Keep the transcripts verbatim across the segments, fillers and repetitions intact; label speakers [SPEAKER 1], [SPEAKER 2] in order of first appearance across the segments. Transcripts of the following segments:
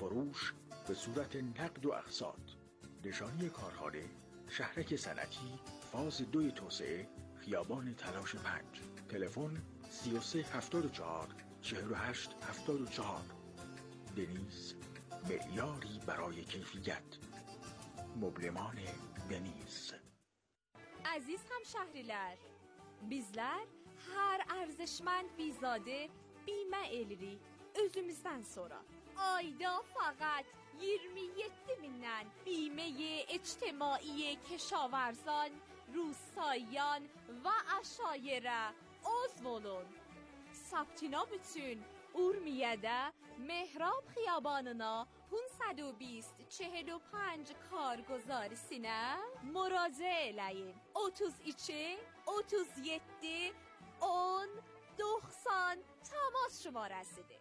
[SPEAKER 1] فروش به صورت نقد و اقساط. نشانی کارخانه شهرک صنعتی فاز دوی توسعه، خیابان تلاش پنج. تلفن سی و سه هفتاد و چهار چهل و هشت هفتاد و چهار. دنیز، معیاری برای کیفیت. مبلمان دنیز.
[SPEAKER 2] Aziz hemşehriler, bizler her ərzeşmənd bizadə bimə elirik özümüzdən sonra. Ayda faqat iyirmi yeddi mindən بیمه اجتماعی کشاورزان، روستاییان و عشایره عضو olun. ثبتنام üçün Urmiyədə Mehrab xiyabanına پانصد و بیست چهل و پنج کارگزارسینə müraciə eləyin. otuz iki otuz yeddi on doxsan تماس şumarəsidir.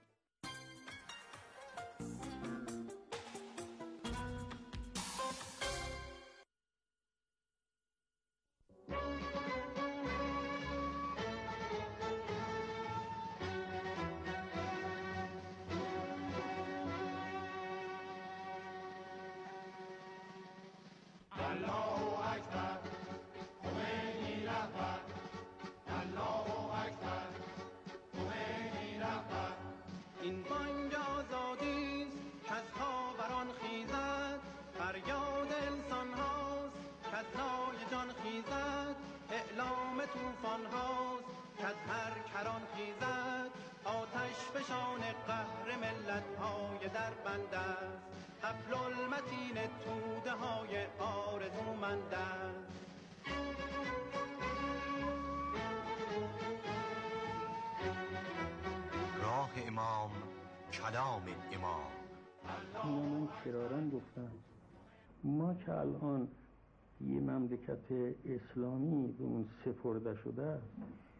[SPEAKER 3] این بانگ آزادیست که از خاوران خیزد، فریاد انسان هاست که از رای جان خیزد، اعلام طوفان هاست که از هر کران خیزد، آتش فشان قهر ملت های در بند است، حبل المتین توده های آرزومند است.
[SPEAKER 4] راه امام، کلام امام.
[SPEAKER 5] من کرارن گفتم ما که الان یه مملکت اسلامی به اون سپرده شده است،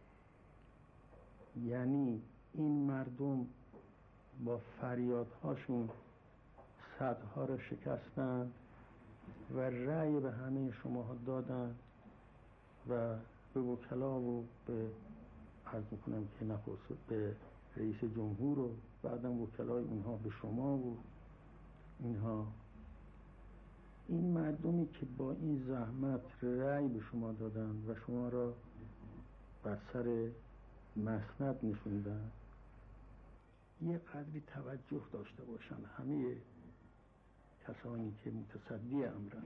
[SPEAKER 5] یعنی این مردم با فریادهاشون صدها را شکستن و رأی به همه شما دادن و به وکلا و به عرض میکنم که نخست به رئیس جمهور و بعدم وکلای اونها به شما و اینها، این مردمی که با این زحمت رأی به شما دادن و شما را بر سر مسند نشوندن، یه قدری توجه داشته باشن همه کسانی که متصدی امرن.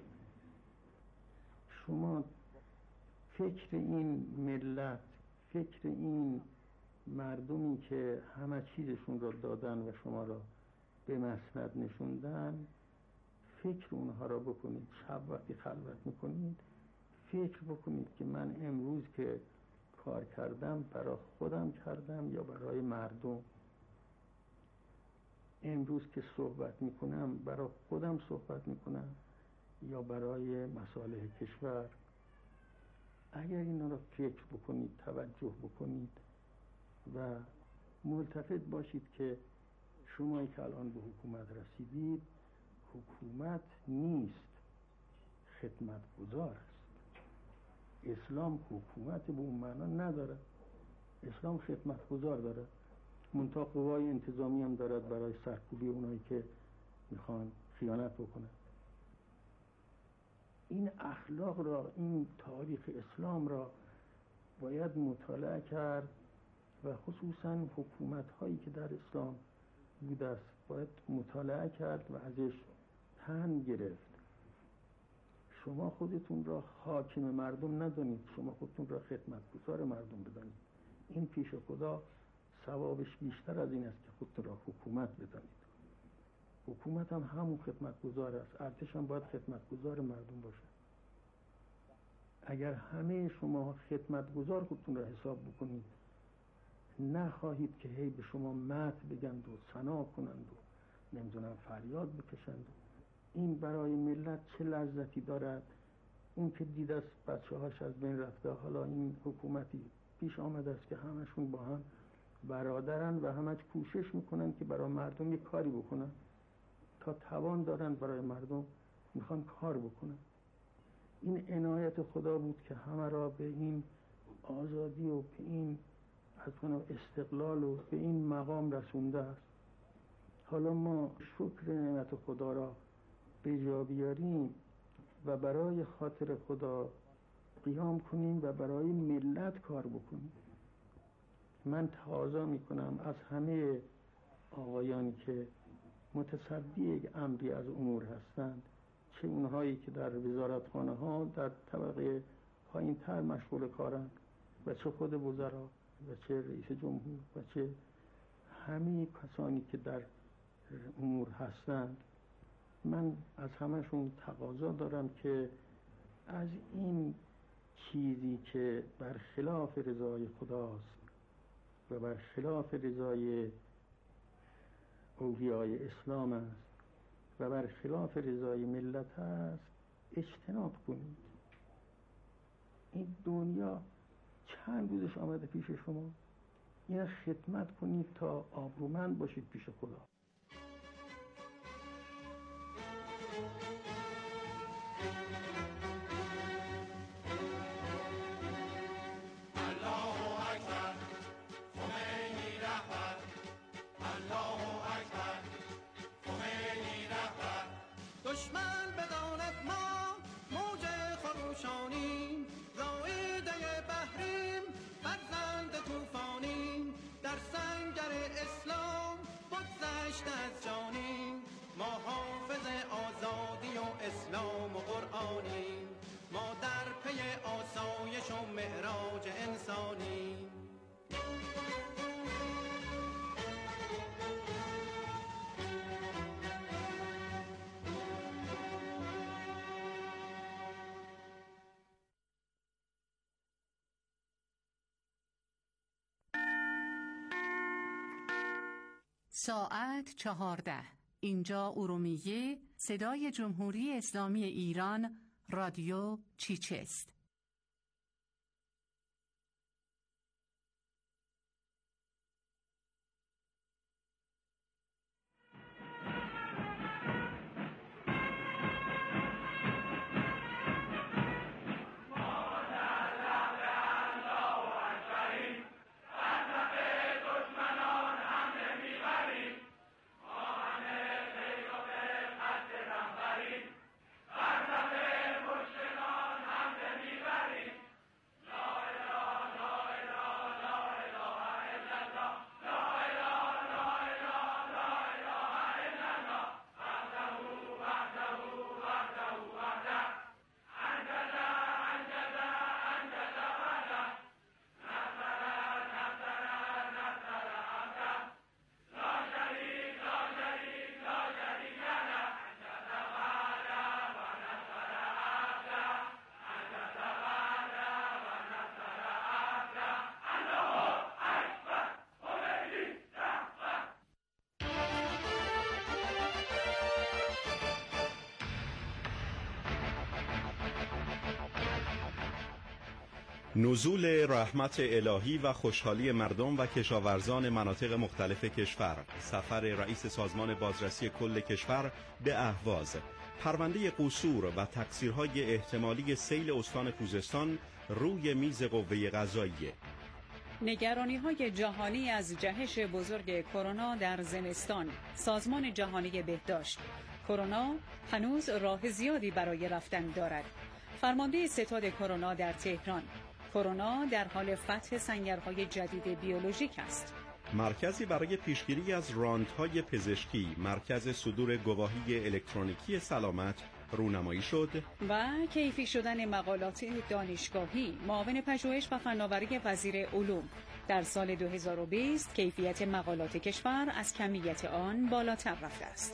[SPEAKER 5] شما فکر این ملت، فکر این مردمی که همه چیزشون را دادن و شما را به مسند نشوندن، فکر اونها را بکنید. شب وقتی خلوت میکنید فکر بکنید که من امروز که کار کردم برای خودم کردم یا برای مردم. امروز که صحبت میکنم برای خودم صحبت میکنم یا برای مصالح کشور. اگر اینا را فکر بکنید، توجه بکنید و ملتفت باشید که شمایی که الان به حکومت رسیدید، حکومت نیست، خدمتگزار است. اسلام حکومت به اون معنا نداره، اسلام خدمتگزار داره، منتها قوای انتظامی هم دارد برای سرکوبی اونایی که میخوان خیانت بکنن. این اخلاق را، این تاریخ اسلام را باید مطالعه کرد و خصوصا حکومت هایی که در اسلام بوده است باید مطالعه کرد و ازش پند گرفت. شما خودتون را حاکم مردم ندانید، شما خودتون را خدمتگزار مردم بدانید. این پیش خدا ثوابش بیشتر از این است که خودتون را حکومت بدانید. حکومت هم همون خدمتگزار است، ارتش هم باید خدمتگزار مردم باشه. اگر همه شما خدمتگزار خودتون را حساب بکنید، نخواهید که هی به شما مدح بگند و ثنا کنند و نمیدونم فریاد بکشند. این برای ملت چه لذتی دارد؟ اون که دید است بچه هاش از بین رفته، حالا این حکومتی پیش آمده است که همشون با هم برادرن و همش کوشش میکنن که برای مردم یک کاری بکنن، تا توان دارن برای مردم میخوان کار بکنن. این عنایت خدا بود که همه را به این آزادی و به این از استقلال و به این مقام رسونده است. حالا ما شکر اطاعت خدا را به جا بیاریم و برای خاطر خدا قیام کنیم و برای ملت کار بکنیم. من تقاضا میکنم از همه آقایانی که متصدی یک امری از امور هستند، چه اونهایی که در وزارتخانه ها در طبقه پایین تر مشغول کارند و چه خود وزرا و چه رئیس جمهور و چه همه کسانی که در امور هستند، من از همشون تقاضا دارم که از این چیزی که برخلاف رضای خداست و برخلاف رضای اولیای اسلام است و برخلاف رضای ملت است اجتناب کنید. این دنیا چند روزش آمده پیش شما، این خدمت کنید تا آبرومند باشید پیش خدا.
[SPEAKER 3] دشمن بداند ما موج خروشانیم، زائده بحریم، فرزند طوفانیم، در سنگر اسلام بگذشت از جانیم، ما حافظ آزادی و اسلام و قرآنیم، ما در پی آسایش و معراج انسانیم.
[SPEAKER 6] ساعت چهارده. اینجا ارومیه، صدای جمهوری اسلامی ایران، رادیو چیچست.
[SPEAKER 7] نزول رحمت الهی و خوشحالی مردم و کشاورزان مناطق مختلف کشور، سفر رئیس سازمان بازرسی کل کشور به اهواز، پرونده قصور و تقصیرهای احتمالی سیل استان خوزستان روی میز قوه قضاییه.
[SPEAKER 6] نگرانی‌های جهانی از جهش بزرگ کرونا در زمستان، سازمان جهانی بهداشت. کرونا هنوز راه زیادی برای رفتن دارد. فرمانده ستاد کرونا در تهران: کرونا در حال فتح سنگرهای جدید بیولوژیک است.
[SPEAKER 7] مرکزی برای پیشگیری از راندهای پزشکی، مرکز صدور گواهی الکترونیکی سلامت رونمایی شد.
[SPEAKER 6] و کیفی شدن مقالات دانشگاهی، معاون پژوهش و فناوری وزیر علوم: در سال دو هزار و بیست کیفیت مقالات کشور از کمیت آن بالاتر رفته است.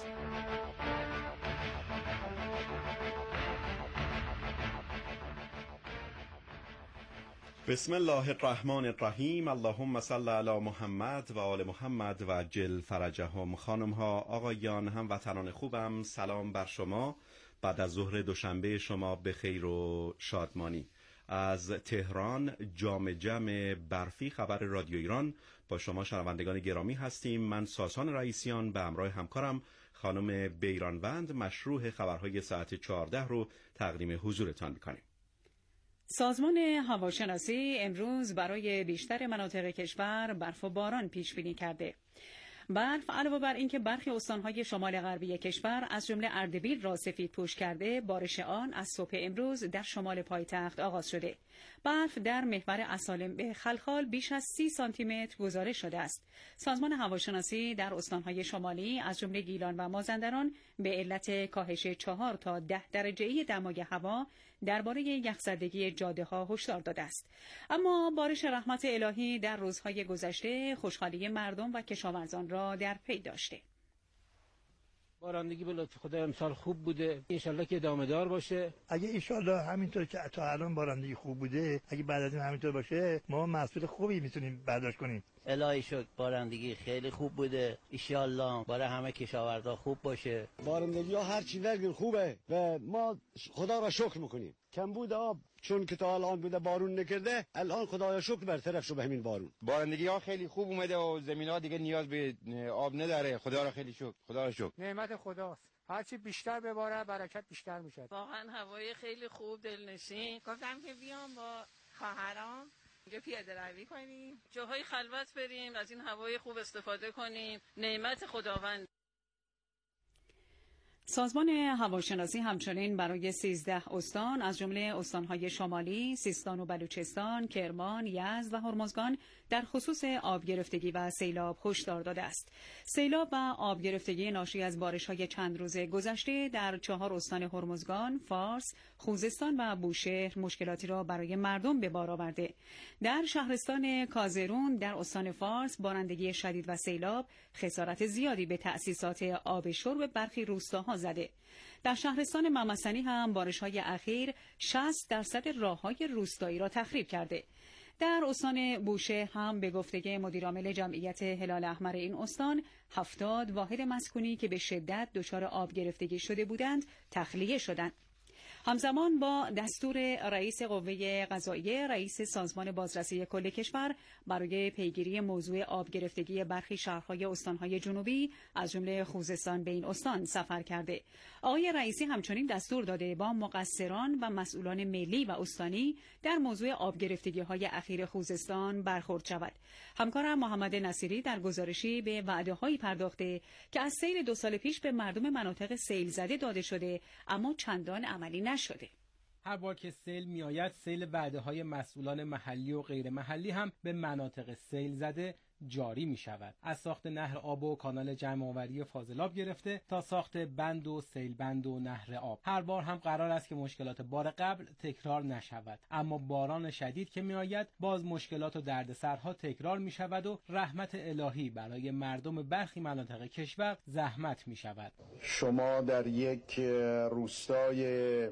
[SPEAKER 7] بسم الله الرحمن الرحیم. اللهم صل علی محمد و آل محمد و عجل فرجهم. خانم ها، آقایان، هموطنان خوبم، سلام بر شما. بعد از ظهر دوشنبه شما به خیر و شادمانی. از تهران جام جم برفی خبر رادیو ایران با شما شنوندگان گرامی هستیم. من ساسان رئیسیان به همراه همکارم خانم بیرانوند مشروع خبرهای ساعت چهارده رو تقدیم حضورتان می‌کنیم.
[SPEAKER 6] سازمان هواشناسی امروز برای بیشتر مناطق کشور برف و باران پیش بینی کرده. برف علاوه بر اینکه برخی استانهای شمال غربی کشور از جمله اردبیل را سفیدپوش کرده، بارش آن از صبح امروز در شمال پایتخت آغاز شده. برف در محور اصالم به خلخال بیش از سی سانتی متر گزارش شده است. سازمان هواشناسی در استانهای شمالی از جمله گیلان و مازندران به علت کاهش چهار تا ده درجه‌ای دمای هوا درباره یخزدگی جاده‌ها هشدار داده است. اما بارش رحمت الهی در روزهای گذشته خوشحالی مردم و کشاورزان را در پی داشته.
[SPEAKER 8] بارندگی به لطف خدا امسال خوب بوده، انشالله که ادامه دار باشه.
[SPEAKER 9] اگه انشالله همینطور که تا الان بارندگی خوب بوده، اگه بعد از این همینطور باشه، ما محصول خوبی میتونیم برداشت کنیم.
[SPEAKER 10] الهی شکر بارندگی خیلی خوب بوده، انشالله برای همه کشاورزا خوب باشه.
[SPEAKER 11] بارندگی ها هر چی وگل خوبه و ما خدا را شکر میکنیم. کمبود آب چون که تا الان بوده بارون نکرده، الان خدایا شکر برطرف شد به همین بارون.
[SPEAKER 12] بارندگی ها خیلی خوب اومده و زمین ها دیگه نیاز به آب نداره. خدا را خیلی شکر، خدا را شکر.
[SPEAKER 13] نعمت خداست. هرچی بیشتر بباره برکت بیشتر میشه.
[SPEAKER 14] واقعا هوای خیلی خوب، دلنشین. گفتم که بیام با خواهرام اینجا پیاده روی کنیم، جاهای خلوت بریم، از این هوای خوب استفاده کنیم. نعمت خداوند.
[SPEAKER 6] سازمان هواشناسی همچنین برای سیزده استان از جمله استانهای شمالی، سیستان و بلوچستان، کرمان، یزد و هرمزگان در خصوص آب گرفتگی و سیلاب هشدار داده است. سیلاب و آب گرفتگی ناشی از بارش‌های چند روز گذشته در چهار استان هرمزگان، فارس، خوزستان و بوشهر مشکلاتی را برای مردم به بار آورده. در شهرستان کازرون در استان فارس بارندگی شدید و سیلاب خسارت زیادی به تأسیسات آب شرب برخی روستاها زده. در شهرستان ممسنی هم بارش‌های اخیر شصت درصد راه‌های روستایی را تخریب کرده. در استان بوشهر هم به گفته مدیرعامل جمعیت هلال احمر این استان هفتاد واحد مسکونی که به شدت دچار آب گرفتگی شده بودند تخلیه شدند. همزمان با دستور رئیس قوه قضاییه، رئیس سازمان بازرسی کل کشور برای پیگیری موضوع آب گرفتگی برخی شهرهای استانهای جنوبی از جمله خوزستان به این استان سفر کرده. آقای رئیسی همچنین دستور داده با مقصران و مسئولان ملی و استانی در موضوع آب گرفتگی های اخیر خوزستان برخورد شود. همکارم محمد نصیری در گزارشی به وعده هایی پرداخته که از سیل دو سال پیش به مردم مناطق سیل زده داده شده اما چندان عملی نشده.
[SPEAKER 15] هر بار که سیل میآید، سیل وعده های مسئولان محلی و غیر محلی هم به مناطق سیل زده جاری می شود. از ساخت نهر آب و کانال جمع‌آوری فاضلاب گرفته تا ساخت بند و سیل بند و نهر آب. هر بار هم قرار است که مشکلات بار قبل تکرار نشود، اما باران شدید که می آید باز مشکلات و دردسرها تکرار می شود و رحمت الهی برای مردم برخی مناطق کشور زحمت می شود.
[SPEAKER 16] شما در یک روستای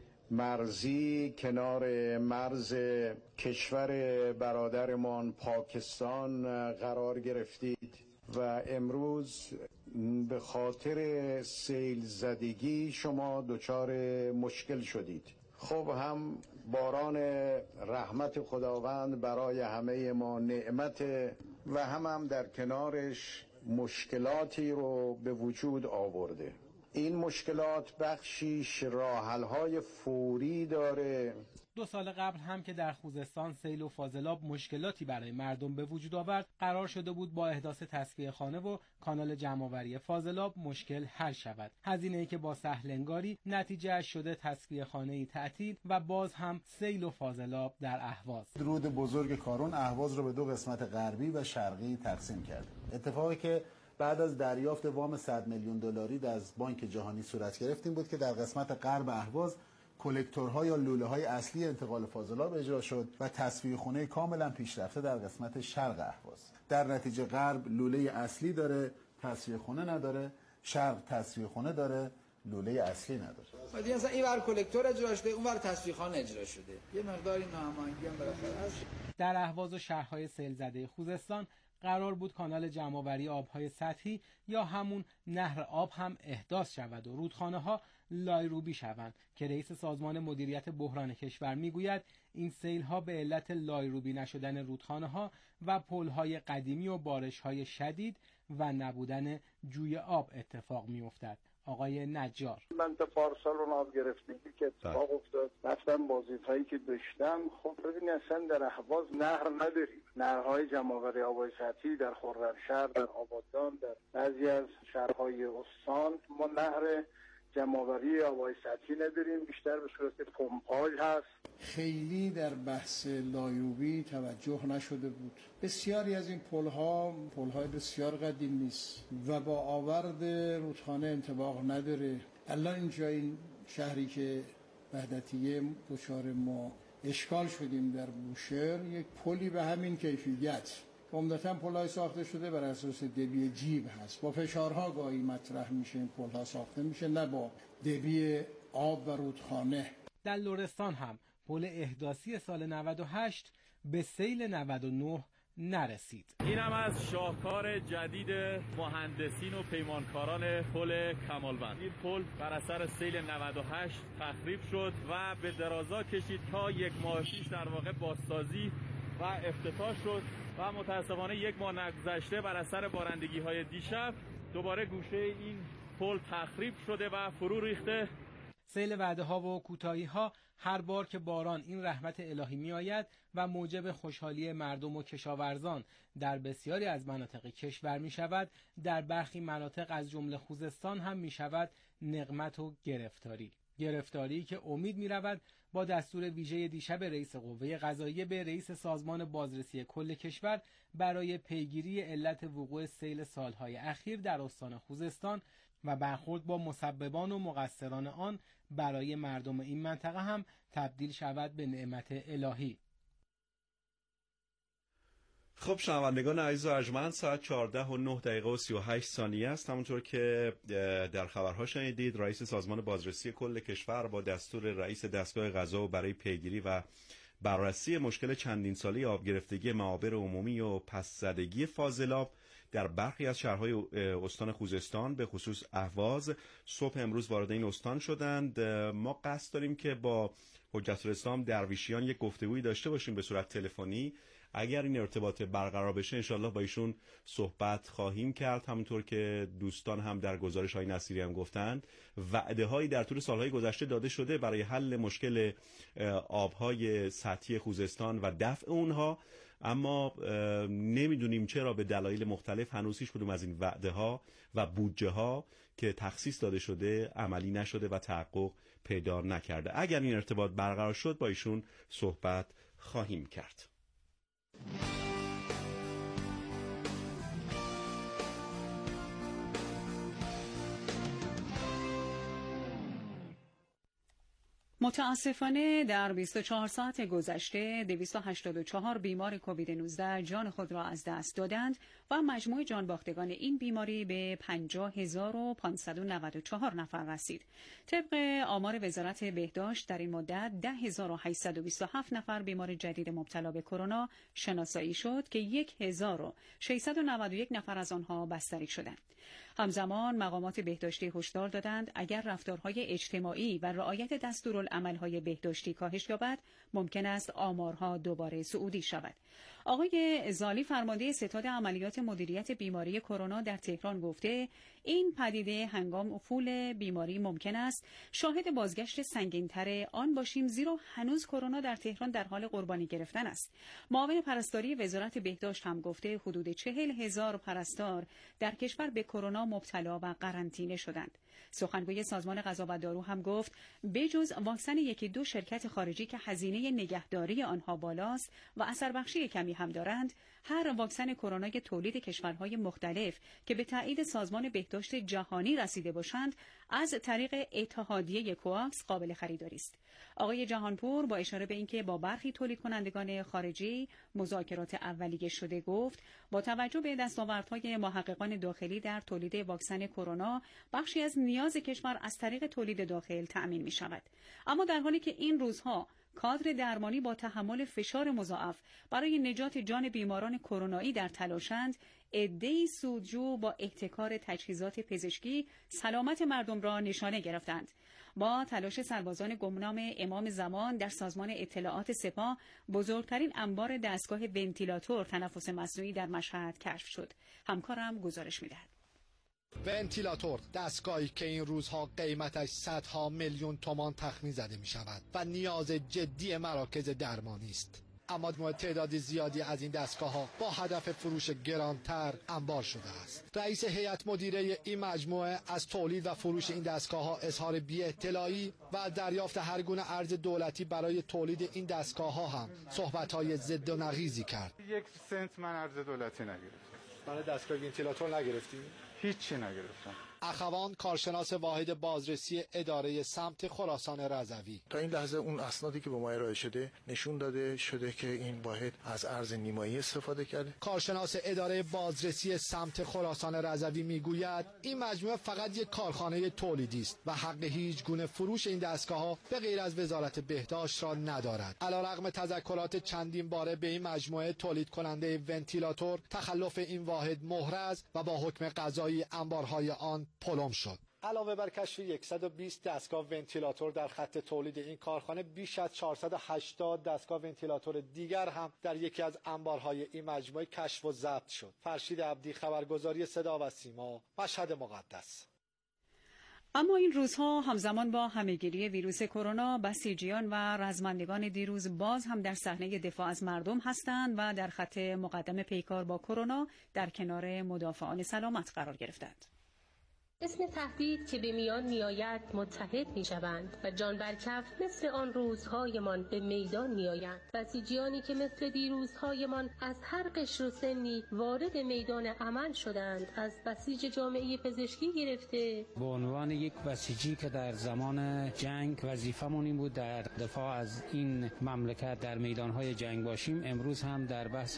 [SPEAKER 16] مرزی کنار مرز کشور برادرمان پاکستان قرار گرفتید و امروز به خاطر سیل زدگی شما دچار مشکل شدید. خب هم باران رحمت خداوند برای همه ما نعمت و هم هم در کنارش مشکلاتی رو به وجود آورده. این مشکلات بخشیش راه‌حل‌های فوری داره.
[SPEAKER 15] دو سال قبل هم که در خوزستان سیل و فاضلاب مشکلاتی برای مردم به وجود آورد، قرار شده بود با احداث تصفیه خانه و کانال جمع‌آوری فاضلاب مشکل حل شود. هزینه‌ای که با سهلنگاری نتیجه شده تصفیه خانه‌ای تعطیل و باز هم سیل و فاضلاب در اهواز.
[SPEAKER 17] رود بزرگ کارون اهواز رو به دو قسمت غربی و شرقی تقسیم کرد. اتفاقی که بعد از دریافت وام صد میلیون دلاری از بانک جهانی صورت گرفت این بود که در قسمت غرب اهواز کلکتورها یا لوله‌های اصلی انتقال فاضلاب اجرا شد و تصفیه خونه کاملا پیشرفته در قسمت شرق اهواز. در نتیجه غرب لوله اصلی داره، تصفیه خونه نداره، شرق تصفیه خونه داره، لوله اصلی نداره.
[SPEAKER 18] بعد مثلا این ور کلکتور اجرا شده، اون ور تصفیه خانه اجرا شده. یه مقداری ناهماهنگی هم بالاخره هست.
[SPEAKER 15] در اهواز و شهرهای سیل زده خوزستان قرار بود کانال جمع‌آوری آبهای سطحی یا همون نهر آب هم احداث شود و رودخانه‌ها لایروبی شوند که رئیس سازمان مدیریت بحران کشور میگوید این سیل‌ها به علت لایروبی نشدن رودخانه‌ها و پل‌های قدیمی و بارش‌های شدید و نبودن جوی آب اتفاق می‌افتد. آقای نجار.
[SPEAKER 19] من تا پارسال اون آب گرفتگی که اتفاق افتاد رفتم وظیفه‌ای که داشتم. خب ببینید اصلا در اهواز نهر نداریم. نهرهای جمع‌آوری آبای سطحی در خرمشهر، در آبادان، در بعضی از شهرهای استان ما نهر جمع‌آوری آبای سطحی نداریم، بیشتر به صورت پمپاژ هست.
[SPEAKER 5] خیلی در بحث لایوبی توجه نشده بود. بسیاری از این پل‌ها پل‌های بسیار قدیمی است و با آورد رودخانه انطباق نداره. الان اینجا این شهری که وحدتیه دچار ما اشکال شدیم در بوشهر، یک پلی به همین کیفیت عمدتاً پل‌های ساخته شده بر اساس دبی جیب هست. با فشارها گاهی مطرح میشه این پل‌ها ساخته میشه، نه با دبی آب و رودخانه.
[SPEAKER 15] در لرستان هم پل احداثی سال نود و هشت به سیل نود و نه نرسید.
[SPEAKER 20] اینم از شاهکار جدید مهندسین و پیمانکاران پل کمالوند. این پل بر اثر سیل نود و هشت تخریب شد و به درازا کشید تا یک ماه پیش در واقع بازسازی و افتتاح شد و متاسفانه یک ماه نگذشته بر اثر بارندگی‌های دیشب دوباره گوشه این پل تخریب شده و فرو ریخته.
[SPEAKER 15] سیل وعده‌ها و کوتاهی‌ها هر بار که باران این رحمت الهی می‌آید و موجب خوشحالی مردم و کشاورزان در بسیاری از مناطق کشور می‌شود، در برخی مناطق از جمله خوزستان هم می‌شود نقمت و گرفتاری. گرفتاری که امید می‌رود با دستور ویژه دیشب رئیس قوه قضاییه به رئیس سازمان بازرسی کل کشور برای پیگیری علت وقوع سیل سالهای اخیر در استان خوزستان و برخورد با مسببان و مقصران آن برای مردم این منطقه هم تبدیل شود به نعمت الهی.
[SPEAKER 7] خب شنوندگان عزیز و ارجمند، ساعت چهارده و نه دقیقه و سی و هشت ثانیه است. همونطور که در خبرها شنیدید، رئیس سازمان بازرسی کل کشور با دستور رئیس دستگاه قضا و برای پیگیری و بررسی مشکل چندین ساله آب گرفتگی معابر عمومی و پس زدگی فاضلاب در برخی از شهرهای استان خوزستان به خصوص اهواز صبح امروز وارد این استان شدند. ما قصد داریم که با حجت الاسلام درویشیان یک گفتگویی داشته باشیم به صورت تلفنی. اگر این ارتباط برقرار بشه انشالله با ایشون صحبت خواهیم کرد. همونطور که دوستان هم در گزارش های نصیری هم گفتند، وعده هایی در طول سالهای گذشته داده شده برای حل مشکل آبهای سطحی خوزستان و دفع اونها، اما نمیدونیم چرا به دلایل مختلف هنوز هیچ کدوم از این وعده ها و بودجه ها که تخصیص داده شده عملی نشده و تحقق پیدا نکرده. اگر این ارتباط برقرار شد با ایشون صحبت خواهیم کرد.
[SPEAKER 6] متاسفانه در بیست و چهار ساعت گذشته دویست و هشتاد و چهار بیمار کووید نوزده جان خود را از دست دادند و مجموع جانباختگان این بیماری به پنجاه هزار و پانصد و نود و چهار نفر رسید. طبق آمار وزارت بهداشت در این مدت ده هزار و هشتصد و بیست و هفت نفر بیمار جدید مبتلا به کرونا شناسایی شد که یک هزار و ششصد و نود و یک نفر از آنها بستری شدند. همزمان مقامات بهداشتی هشدار دادند اگر رفتارهای اجتماعی و رعایت دستورالعمل‌های بهداشتی کاهش یابد، ممکن است آمارها دوباره صعودی شود. آقای زالی فرمانده ستاد عملیات مدیریت بیماری کرونا در تهران گفته این پدیده هنگام افول بیماری ممکن است شاهد بازگشت سنگین‌تر آن باشیم، زیرا هنوز کرونا در تهران در حال قربانی گرفتن است. معاون پرستاری وزارت بهداشت هم گفته حدود چهل هزار پرستار در کشور به کرونا مبتلا و قرنطینه شدند. سخنگوی سازمان غذا و دارو هم گفت بجز واکسن یکی دو شرکت خارجی که هزینه نگهداری آنها بالاست و اثر بخشی کمی هم دارند، هر واکسن کرونای تولید کشورهای مختلف که به تایید سازمان بهداشت جهانی رسیده باشند از طریق اتحادیه کوواکس قابل خریداری است. آقای جهانپور با اشاره به اینکه با برخی تولید کنندگان خارجی مذاکرات اولیه شده گفت با توجه به دستاوردهای محققان داخلی در تولید واکسن کرونا، بخشی از نیاز کشور از طریق تولید داخل تأمین می شود. اما در حالی که این روزها کادر درمانی با تحمل فشار مضاعف برای نجات جان بیماران کرونایی در تلاشند، عده‌ای سودجو با احتکار تجهیزات پزشکی سلامت مردم را نشانه گرفتند. با تلاش سربازان گمنام امام زمان در سازمان اطلاعات سپاه، بزرگترین انبار دستگاه ونتیلاتور تنفس مصنوعی در مشهد کشف شد. همکارم گزارش می‌دهد.
[SPEAKER 21] ونتیلاتور، دستگاهی که این روزها قیمتش صدها میلیون تومان تخمین زده می شود و نیاز جدی مراکز درمانی است. اما تعداد زیادی از این دستگاه ها با هدف فروش گرانتر انبار شده است. رئیس هیئت مدیره این مجموعه از تولید و فروش این دستگاه ها اظهار بی اطلاعی و از دریافت هر گونه ارز دولتی برای تولید این دستگاه ها هم صحبت های ضد و نقیضی کرد.
[SPEAKER 22] یک سنت من ارز دولتی نگرفتم.
[SPEAKER 21] برای دستگاه ونتیلاتور نگرفتی؟
[SPEAKER 22] هیچی نگرفتم.
[SPEAKER 21] اخوان، کارشناس واحد بازرسی اداره سمت خراسان رضوی:
[SPEAKER 23] تا این لحظه اون اسنادی که به ما ارائه شده نشون داده شده که این واحد از ارز نیمایی استفاده کرده.
[SPEAKER 21] کارشناس اداره بازرسی سمت خراسان رضوی میگوید این مجموعه فقط یک کارخانه تولیدی است و حق هیچ گونه فروش این دستگاه‌ها به غیر از وزارت بهداشت را ندارد. علیرغم تذکرات چندین باره به این مجموعه تولید کننده ونتیلاتور تخلف این واحد محرز و با حکم قضایی انبارهای آن پلم شد. علاوه بر کشف صد و بیست دستگاه ونتیلاتور در خط تولید این کارخانه، بیش از چهارصد و هشتاد دستگاه ونتیلاتور دیگر هم در یکی از انبارهای این مجموعه کشف و ضبط شد. فرشید عبدی، خبرگزاری صدا و سیما، مشهد مقدس.
[SPEAKER 6] اما این روزها همزمان با همهگیری ویروس کرونا، بسیجیان و رزمندگان دیروز باز هم در صحنه دفاع از مردم هستند و در خط مقدم پیکار با کرونا در کنار مدافعان سلامت قرار گرفتند.
[SPEAKER 24] اسم تهدید که به میان میآید متحد میشوند و جان برکف مثل آن روزهایمان به میدان میآیند. بسیجیانی که مثل دیروزهایمان از هر قشر و سنی وارد میدان عمل شدند، از بسیج جامعه پزشکی گرفته.
[SPEAKER 8] به عنوان یک بسیجی که در زمان جنگ وظیفمون این بود در دفاع از این مملکت در میدانهای جنگ باشیم، امروز هم در بحث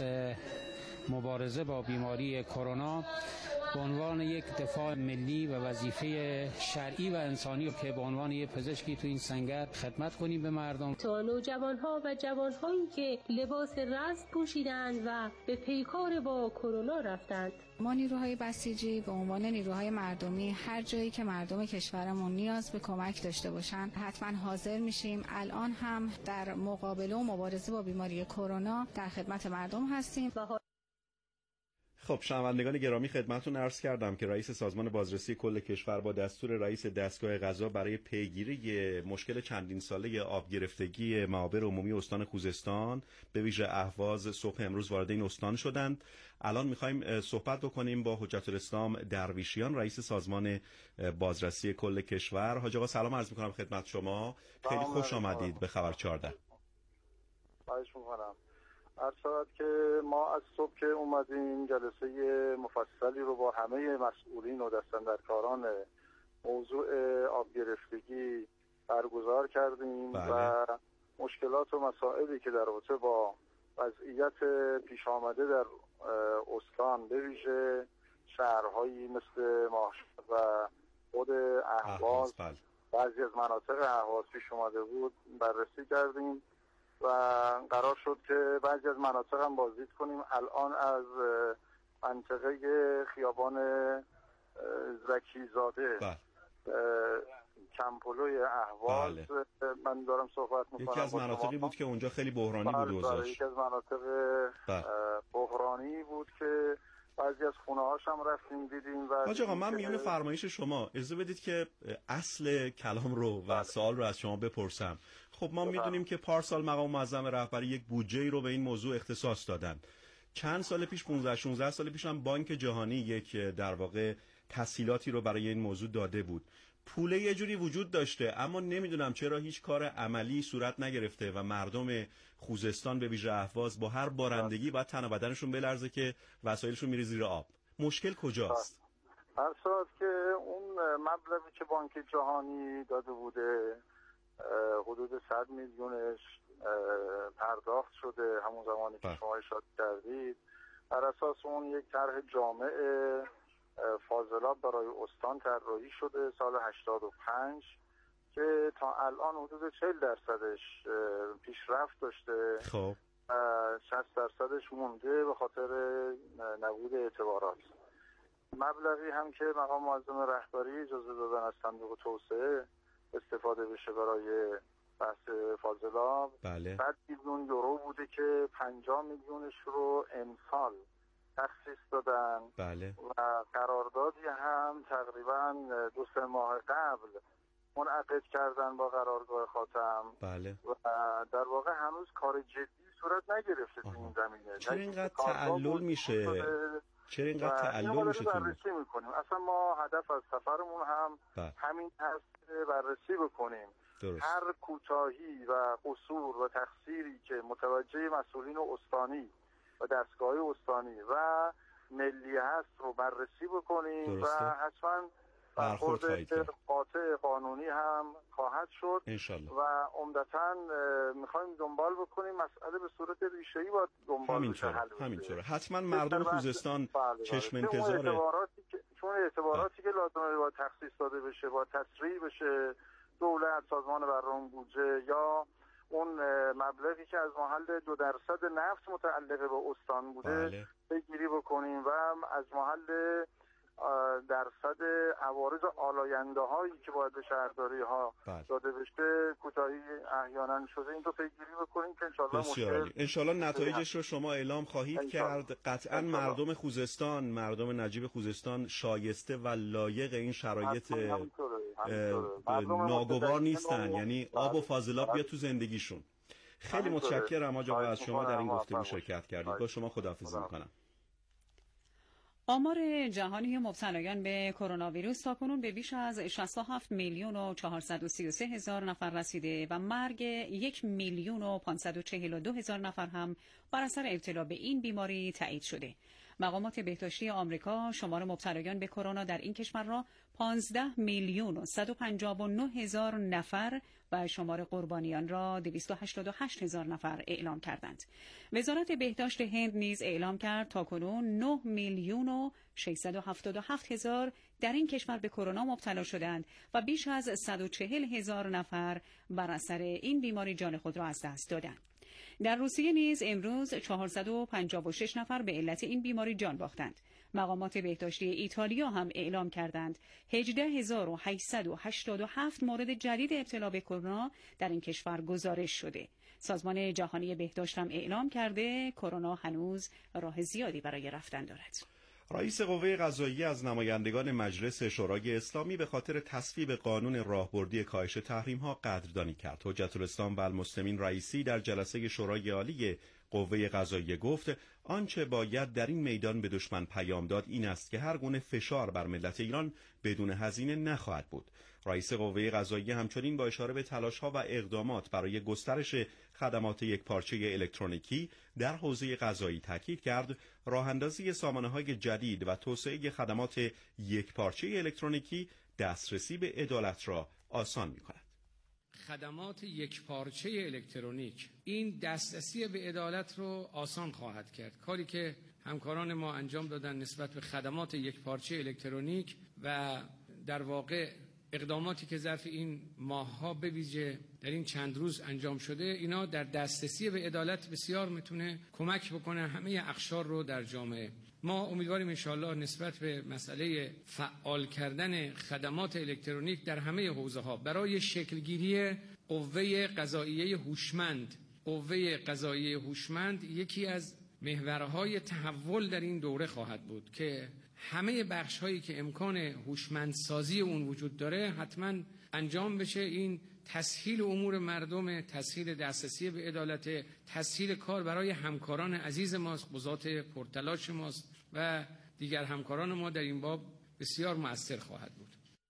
[SPEAKER 8] مبارزه با بیماری کرونا به عنوان یک دفاع ملی و وظیفه شرعی و انسانی که به عنوان یک پزشکی تو این سنگر خدمت کنیم به مردم.
[SPEAKER 24] تا نوجوانها و جوانهایی که لباس رزم پوشیدند و به پیکار با کرونا رفتند.
[SPEAKER 25] ما نیروهای بسیجی به عنوان نیروهای مردمی هر جایی که مردم کشورمون نیاز به کمک داشته باشن حتما حاضر میشیم. الان هم در مقابله و مبارزه با بیماری کرونا در خدمت مردم هستیم.
[SPEAKER 7] خب شنوندگان گرامی، خدمتتون عرض کردم که رئیس سازمان بازرسی کل کشور با دستور رئیس دستگاه قضا برای پیگیری مشکل چندین ساله آب گرفتگی معابر عمومی استان خوزستان به ویژه اهواز صبح امروز وارد این استان شدند. الان می‌خوایم صحبت بکنیم با حجت الاسلام درویشیان، رئیس سازمان بازرسی کل کشور. حاج آقا سلام عرض می‌کنم خدمت شما. خیلی خوش آمدید به خبر چهارده.
[SPEAKER 19] خواهش می‌کنم. عرض شود که ما از صبح که اومدیم جلسه مفصلی رو با همه مسئولین و دستاندرکاران موضوع آب گرفتگی برگزار کردیم. بله. و مشکلات و مسائلی که در رابطه با وضعیت پیش آمده در استان به ویژه شهرهایی مثل ماشهد و خود اهواز، بله. بعضی از مناطق اهواز پیش اومده بود بررسی کردیم و قرار شد که بعضی از مناطق هم بازدید کنیم. الان از منطقه خیابان زکیزاده، بله. کمپلوی اهواز، بله. من دارم صحبت میکنم.
[SPEAKER 7] یکی از مناطقی بود که اونجا خیلی بحرانی بود اوضاعش.
[SPEAKER 19] یکی از مناطق بله. بحرانی بود که بعضی از خونه هاش هم رفتیم دیدیم. و
[SPEAKER 7] حاج آقا من میونه فرمایش شما اجازه بدید که اصل کلام رو و بله. سوال رو از شما بپرسم. خب ما میدونیم که پارسال مقام معظم رهبری یک بودجه رو به این موضوع اختصاص دادن. چند سال پیش پانزده شانزده سال پیش هم بانک جهانی یک در واقع تسهیلاتی رو برای این موضوع داده بود. پوله یه جوری وجود داشته، اما نمیدونم چرا هیچ کار عملی صورت نگرفته و مردم خوزستان به ویژه اهواز با هر بارندگی باید تن و بدنشون بلرزه که وسایلشون میره زیر آب. مشکل کجاست؟
[SPEAKER 19] هر سال که اون مبلغی که بانک جهانی داده بوده حدود صد میلیونش پرداخت شده همون زمانی که شما اشاره کردید. بر اساس اون یک طرح جامع فاضلاب برای استان طراحی شده سال هشتاد و پنج که تا الان حدود چهل درصدش پیشرفت داشته.
[SPEAKER 7] خب
[SPEAKER 19] شصت درصدش مونده به خاطر نبود اعتبارات. مبلغی هم که مقام معظم رهبری اجازه دادن از صندوق توسعه استفاده بشه برای بحث فاضلاب،
[SPEAKER 7] بله.
[SPEAKER 19] صد میلیون یورو بوده که پنجاه میلیونش رو امسال تخصیص دادن.
[SPEAKER 7] بله.
[SPEAKER 19] و قراردادی هم تقریبا دو سه ماه قبل منعقد کردن با قرارگاه خاتم.
[SPEAKER 7] بله.
[SPEAKER 19] و در واقع هنوز کار جدی صورت نگرفته تو این زمینه.
[SPEAKER 7] چرا اینقدر تعلل میشه؟ چرا اینقدر تعلل میشه؟
[SPEAKER 19] بررسی میکنیم. اصلا ما هدف از سفرمون هم بله. همین هست، بررسی بکنیم. درست. هر کوتاهی و قصور و تقصیری که متوجه مسئولین استانی و دستگاه استانی و ملی هست رو بررسی بکنیم. درسته. و حتما برخورد قاطع قانونی هم خواهد شد
[SPEAKER 7] انشالله.
[SPEAKER 19] و عمدتاً میخوایم دنبال بکنیم مسئله به صورت ریشه‌ای باید دنبال بشه.
[SPEAKER 7] همینطوره. حتما مردم خوزستان چشم انتظاره.
[SPEAKER 19] چون اعتباراتی که چون اعتباراتی که لازمه باید تخصیص داده بشه، باید تسریع بشه، دولت، سازمان برنامه بودجه یا اون مبلغی که از محل دو درصد نفت متعلق به استان بوده بگیری بکنیم و از محل درصد عوارض آلاینده هایی که باید به شهرداری ها داده بشه کوتاهی احیانا شده، این رو پیگیری بکنیم که انشالله
[SPEAKER 7] مشکل انشالله نتایجش رو شما اعلام خواهید کرد. قطعا مردم خوزستان، مردم نجیب خوزستان شایسته و لایق این شرایط ناگوار نیستن، یعنی آب و فاضلاب بیاد تو زندگیشون. خیلی متشکرم آقا از شما در این گفتگو شرکت کردید. با شما خداحافظی میکنم.
[SPEAKER 6] آمار جهانی مبتلایان به کرونا ویروس تاکنون به بیش از شصت و هفت میلیون و چهارصد و سی و سه هزار نفر رسیده و مرگ یک میلیون و پانصد و چهل و دو هزار نفر هم بر اثر ابتلا به این بیماری تایید شده. مقامات بهداشتی آمریکا شمار مبتلایان به کرونا در این کشور را پانزده میلیون و صد و پنجاه و نه هزار نفر و شمار قربانیان را دویست و هشتاد و هشت هزار نفر اعلام کردند. وزارت بهداشت هند نیز اعلام کرد تاکنون نه میلیون و ششصد و هفتاد و هفت هزار در این کشور به کرونا مبتلا شدند و بیش از صد و چهل هزار نفر بر اثر این بیماری جان خود را از دست دادند. در روسیه نیز امروز چهارصد و پنجاه و شش نفر به علت این بیماری جان باختند. مقامات بهداشتی ایتالیا هم اعلام کردند هجده هزار و هشتصد و هشتاد و هفت مورد جدید ابتلا به کرونا در این کشور گزارش شده. سازمان جهانی بهداشت هم اعلام کرده کرونا هنوز راه زیادی برای رفتن دارد.
[SPEAKER 7] رئیس قوه قضاییه از نمایندگان مجلس شورای اسلامی به خاطر تصویب قانون راهبردی کاهش تحریم‌ها قدردانی کرد. حجت الاسلام و المسلمین رئیسی در جلسه شورای عالی قوه قضاییه گفت آنچه باید در این میدان به دشمن پیام داد این است که هر گونه فشار بر ملت ایران بدون هزینه نخواهد بود. رئیس قوه قضاییه همچنین با اشاره به تلاش‌ها و اقدامات برای گسترش خدمات یکپارچه الکترونیکی در حوزه قضایی تاکید کرد راه‌اندازی سامانه‌های جدید و توسعه خدمات یکپارچه الکترونیکی دسترسی به عدالت را آسان می‌کند.
[SPEAKER 8] خدمات یکپارچه الکترونیک این دسترسی به عدالت رو آسان خواهد کرد. کاری که همکاران ما انجام دادن نسبت به خدمات یکپارچه الکترونیک و در واقع اقداماتی که ظرف این ماه‌ها به ویژه در این چند روز انجام شده، اینا در دسترسی به عدالت بسیار میتونه کمک بکنه همه اقشار رو در جامعه. ما امیدواریم انشاءالله نسبت به مسئله فعال کردن خدمات الکترونیک در همه حوزه‌ها برای شکلگیری قوه قضاییه هوشمند، قوه قضاییه هوشمند یکی از محورهای تحول در این دوره خواهد بود که همه بخش‌هایی که امکان هوشمندسازی اون وجود داره حتما انجام بشه. این تسهیل امور مردم، تسهیل دسترسی به عدالت، تسهیل کار برای همکاران عزیز ماست، قضات پرتلاش ماست و دیگر همکاران ما در این باب بسیار مؤثر خواهد بود.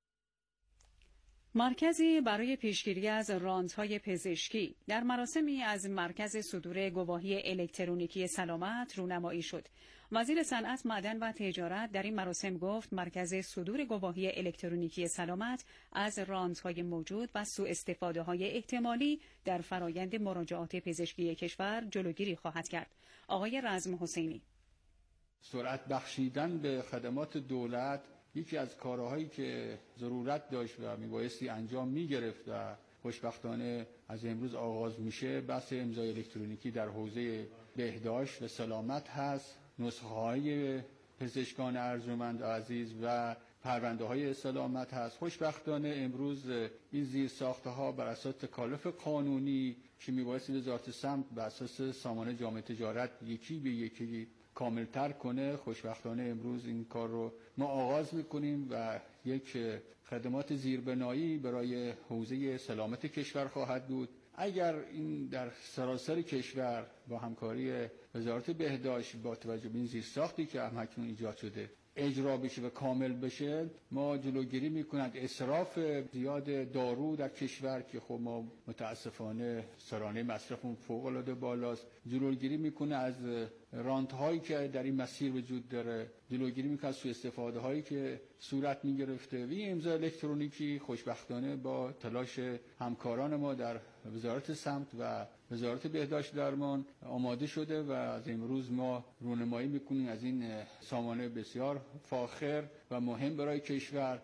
[SPEAKER 6] مرکزی برای پیشگیری از رانت‌های پزشکی در مراسمی از مرکز صدور گواهی الکترونیکی سلامت رونمایی شد. وزیر صنعت، معدن و تجارت در این مراسم گفت مرکز صدور گواهی الکترونیکی سلامت از رانت‌های موجود و سوء استفاده‌های احتمالی در فرایند مراجعات پزشکی کشور جلوگیری خواهد کرد. آقای رزم حسینی:
[SPEAKER 1] سرعت بخشیدن به خدمات دولت یکی از کارهایی که ضرورت داشت و میبایستی انجام میگرفت و خوشبختانه از امروز آغاز میشه بحث امضای الکترونیکی در حوزه بهداشت و سلامت هست. نسخه های پزشکان ارجمند عزیز و پرونده های سلامت هست. خوشبختانه امروز این زیر ساخته ها بر اساس تکالف قانونی که میبایستی وزارت سمت بر اساس سامانه جامعه تجارت یکی به یکی کاملتر کنه. خوشبختانه امروز این کار رو ما آغاز میکنیم و یک خدمات زیربنایی برای حوزه سلامت کشور خواهد بود. اگر این در سراسر کشور با همکاری وزارت بهداشت با توجه به این زیرساختی که هم اکنون ایجاد شده اجرا بشه و کامل بشه، ما جلوگیری میکنند اسراف زیاد دارو در کشور که خب ما متاسفانه سرانه مصرفمون فوق العاده بالاست، جلوگیری میکنه از رانت هایی که در این مسیر وجود داره، جلوگیری میکنه از سوء استفاده هایی که صورت میگرفته. و این امضای الکترونیکی خوشبختانه با تلاش همکاران ما در وزارت سمت و وزارت بهداشت درمان آماده شده و از امروز ما رونمایی میکنیم از این سامانه بسیار فاخر و مهم برای کشور.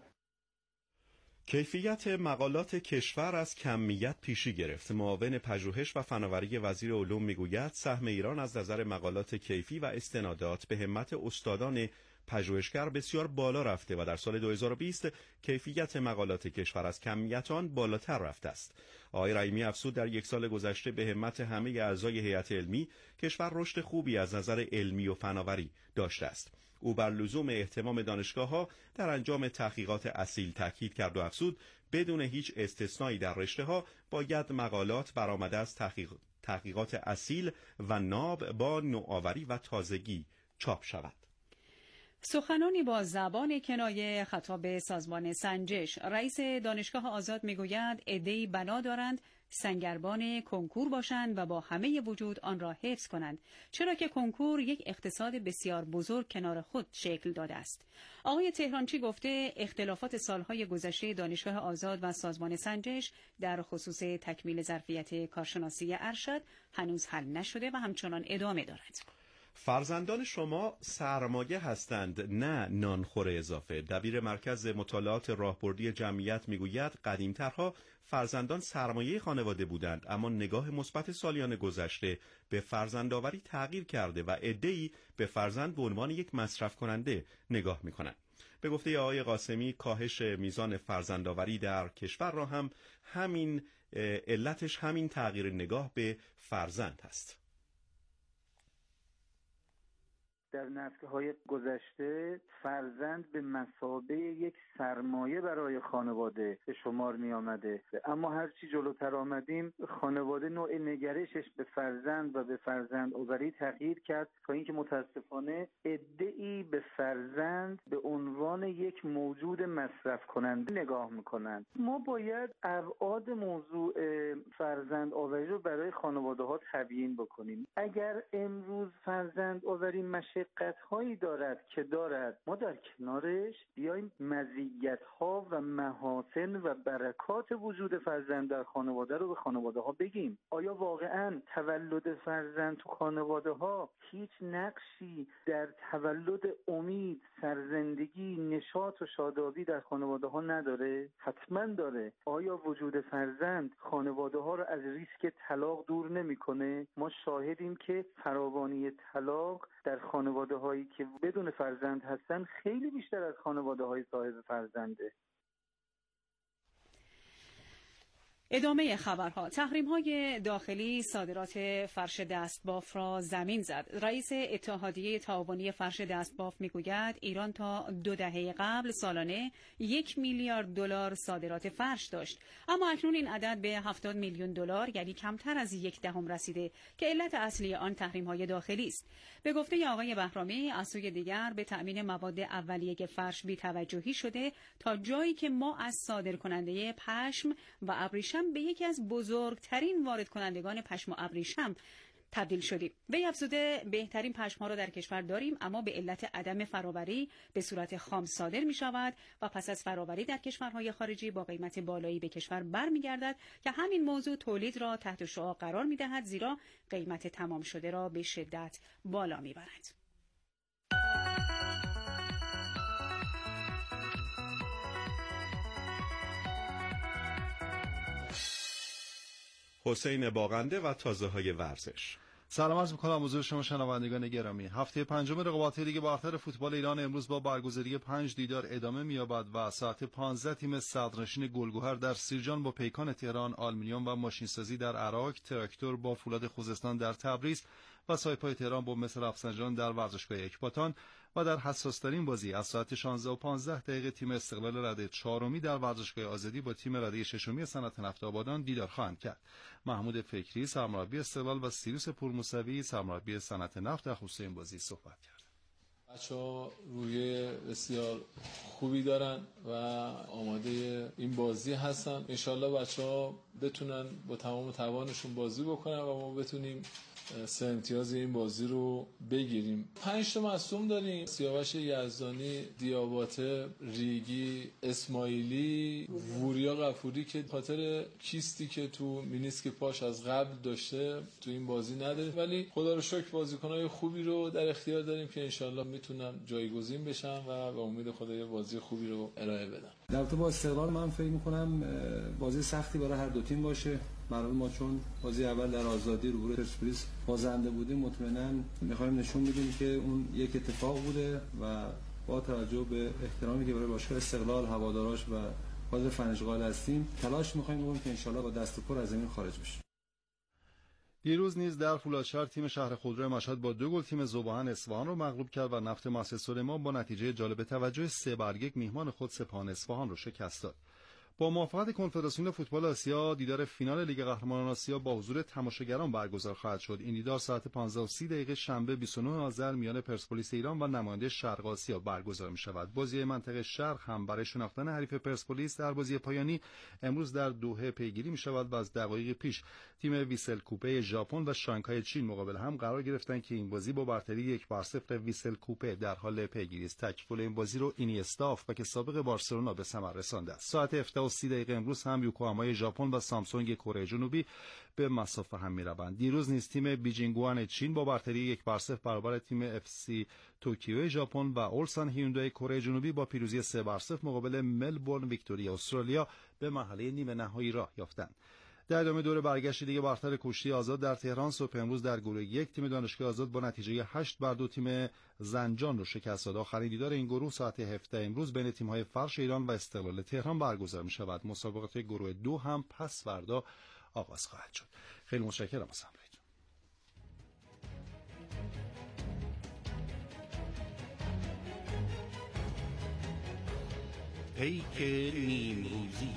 [SPEAKER 7] کیفیت مقالات کشور از کمیت پیشی گرفت. معاون پژوهش و فناوری وزیر علوم میگوید سهم ایران از نظر مقالات کیفی و استنادات به همت استادان پژوهشگر بسیار بالا رفته و در سال دو هزار و بیست کیفیت مقالات کشور از کمیت آن بالاتر رفته است. آقای رحیمی افزود در یک سال گذشته به همت همه اعضای هیئت علمی کشور رشد خوبی از نظر علمی و فناوری داشته است. او بر لزوم اهتمام دانشگاه‌ها در انجام تحقیقات اصیل تاکید کرد و افزود بدون هیچ استثنایی در رشته‌ها باید مقالات برآمده از تحقیق... تحقیقات اصیل و ناب با نوآوری و تازگی چاپ شود.
[SPEAKER 6] سخنانی با زبان کنایه خطاب به سازمان سنجش. رئیس دانشگاه آزاد میگوید عده‌ای بنا دارند سنگربان کنکور باشند و با همه وجود آن را حفظ کنند، چرا که کنکور یک اقتصاد بسیار بزرگ کنار خود شکل داده است. آقای تهرانچی گفته اختلافات سالهای گذشته دانشگاه آزاد و سازمان سنجش در خصوص تکمیل ظرفیت کارشناسی ارشد هنوز حل نشده و همچنان ادامه دارد.
[SPEAKER 7] فرزندان شما سرمایه هستند، نه نانخور اضافه. دبیر مرکز مطالعات راهبردی جمعیت میگوید قدیمترها فرزندان سرمایه خانواده بودند، اما نگاه مثبت سالیان گذشته به فرزندآوری تغییر کرده و عده‌ای به فرزند به عنوان یک مصرف کننده نگاه میکنند. به گفته آقای قاسمی کاهش میزان فرزندآوری در کشور را هم همین علتش همین تغییر نگاه به فرزند هست.
[SPEAKER 2] در نسل‌های گذشته فرزند به مثابه یک سرمایه برای خانواده به شمار می آمده، اما هرچی جلوتر آمدیم خانواده نوع نگرشش به فرزند و به فرزند آوری تغییر کرد تا اینکه متاسفانه عده‌ای به فرزند به عنوان یک موجود مصرف کننده نگاه می‌کنند. ما باید ابعاد موضوع فرزند آوری رو برای خانواده‌ها تبیین بکنیم. اگر امروز فرزند آوری مشقت‌هایی دارد که دارد، ما در کنارش بیایم مزیت‌ها و محاسن و برکات وجود فرزند در خانواده رو به خانواده‌ها بگیم. آیا واقعاً تولد فرزند تو خانواده‌ها هیچ نقشی در تولد امید، سرزندگی، نشاط و شادابی در خانواده‌ها نداره؟ حتماً داره. آیا وجود فرزند خانواده‌ها رو از ریسک طلاق دور نمی‌کنه؟ ما شاهدیم که فراوانی طلاق در خانواده‌هایی که بدون فرزند هستن خیلی بیشتر از خانواده‌های صاحب فرزنده.
[SPEAKER 6] ادامه خبرها. تحریم‌های داخلی صادرات فرش دستباف را زمین زد. رئیس اتحادیه تعاونی فرش دستباف میگوید ایران تا دو دهه قبل سالانه یک میلیارد دلار صادرات فرش داشت، اما اکنون این عدد به هفتاد میلیون دلار یعنی کمتر از یک دهم رسیده که علت اصلی آن تحریم‌های داخلی است. به گفته آقای بهرامی از سوی دیگر به تأمین مواد اولیه فرش بی‌توجهی شده تا جایی که ما از صادرکننده پشم و ابریشم به یکی از بزرگترین وارد کنندگان پشم و ابریشم تبدیل شدیم. وی افزوده بهترین پشم‌ها را در کشور داریم، اما به علت عدم فرآوری به صورت خام صادر می شود و پس از فرآوری در کشورهای خارجی با قیمت بالایی به کشور برمیگردد که همین موضوع تولید را تحت شعاع قرار می دهد، زیرا قیمت تمام شده را به شدت بالا می برد.
[SPEAKER 7] حسین باغنده و تازه های ورزش.
[SPEAKER 3] سلام عرض می‌کنم حضور شما شنوندگان گرامی. هفته پنجم رقابت لیگ برتر فوتبال ایران امروز با برگزاری پنج دیدار ادامه می‌یابد و ساعت پانزده تیم صدرنشین گلگهر در سیرجان با پیکان تهران، آلومینیوم و ماشینسازی در عراق، تراکتور با فولاد خوزستان در تبریز و سایپای تهران با مثل رفسنجان در ورزشگاه اکباتان و در حساس‌ترین بازی از ساعت شانزده و پانزده دقیقه تیم استقلال رده چهارمی در ورزشگاه آزادی با تیم رده ششمی صنعت نفت آبادان دیدار خواهند کرد. محمود فکری سرمربی استقلال و سیروس پورموسوی سرمربی صنعت نفت در خصوص این بازی صحبت کرد.
[SPEAKER 4] بچه‌ها روی بسیار خوبی دارن و آماده این بازی هستن. انشالله بچه‌ها بتونن با تمام توانشون بازی بکنن و ما بتونیم سه امتیاز این بازی رو بگیریم. پنج تا مصدوم داریم: سیاوش یزدانی، دیاباته، ریگی، اسماعیلی، وریا غفوری که خاطر کیستی که تو مینیسک پاش از قبل داشته تو این بازی نداره، ولی خدا رو شکر بازیکنای خوبی رو در اختیار داریم که انشالله میتونن جایگزین بشن و به امید خدا یه بازی خوبی رو ارائه بدن.
[SPEAKER 9] در تو با استقلال من فکر میکنم بازی سختی برای هر دو تیم باشه. برای ما چون بازی اول در آزادی روبروی پرسپولیس بازنده بودیم، مطمئنا می‌خوایم نشون بدیم که اون یک اتفاق بوده و با توجه به احترامی که برای باشگاه استقلال، هواداراش و بازی فنجقال هستیم، تلاش می‌خوایم بکنیم که انشالله با دست پر از زمین خارج بشیم.
[SPEAKER 3] دیروز نیز در فولادشهر تیم شهر خودرو مشهد با دو گل تیم ذوباهن اصفهان را مغلوب کرد و نفت مسجد سلیمان با نتیجه جالب توجه سه بر یک میهمان خود سپاهان اصفهان را شکست داد. با موافقت کنفدراسیون فوتبال آسیا دیدار فینال لیگ قهرمانان آسیا با حضور تماشاگران برگزار خواهد شد. این دیدار ساعت پانزده و سی دقیقه شنبه بیست و نه آذر میان پرسپولیس ایران و نماینده شرق آسیا برگزار می شود. بازی منطقه شرق هم برای شناختن حریف پرسپولیس در بازی پایانی امروز در دوحه پیگیری می شود و از دقایق پیش تیم ویسل کوپه ژاپن و شانگهای چین مقابل هم قرار گرفتند که این بازی با برتری یک بر صفر ویسل کوپه در حال پیگیری است. تکمیل این بازی رو اینیستا و که سابق بارسلونا به ثمر رسانده است. ساعت هفده و سی دقیقه امروز هم یوکوهامای ژاپن و سامسونگ کره جنوبی به مسافه هم می‌روند. دیروز نیز تیم بیجینگوان چین با برتری یک بر صفر برابر تیم اف سی توکیو ژاپن و اولسان هیوندای کره جنوبی با پیروزی سه بر صفر مقابل ملبورن ویکتوریا استرالیا به مرحله نیمه نهایی راه یافتند. در ادامه دور برگشت لیگ برتر کشتی آزاد در تهران صبح امروز در گروه یک تیم دانشگاه آزاد با نتیجه هشت بر دو تیم زنجان رو شکست داد. آخرین دیدار این گروه ساعت هفده امروز بین تیم‌های فرش ایران و استقلال تهران برگزار می‌شود. مسابقات گروه دو هم پس فردا آغاز خواهد شد. خیلی متشکرم از همراهیتون.
[SPEAKER 10] پیک نیمروزی.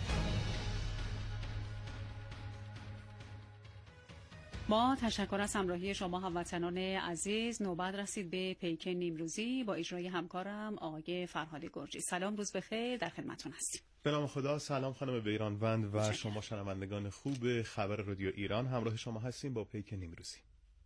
[SPEAKER 6] با تشکر از همراهی شما هموطنان عزیز، نوبت رسید به پیک نیمروزی با اجرای همکارم آقای فرهاد گرجی. سلام، روز بخیر، در خدمتتون هستیم.
[SPEAKER 11] به نام خدا. سلام خانم بیرانوند و شما شنوندگان خوب خبر رادیو ایران، همراه شما هستیم با پیک نیمروزی.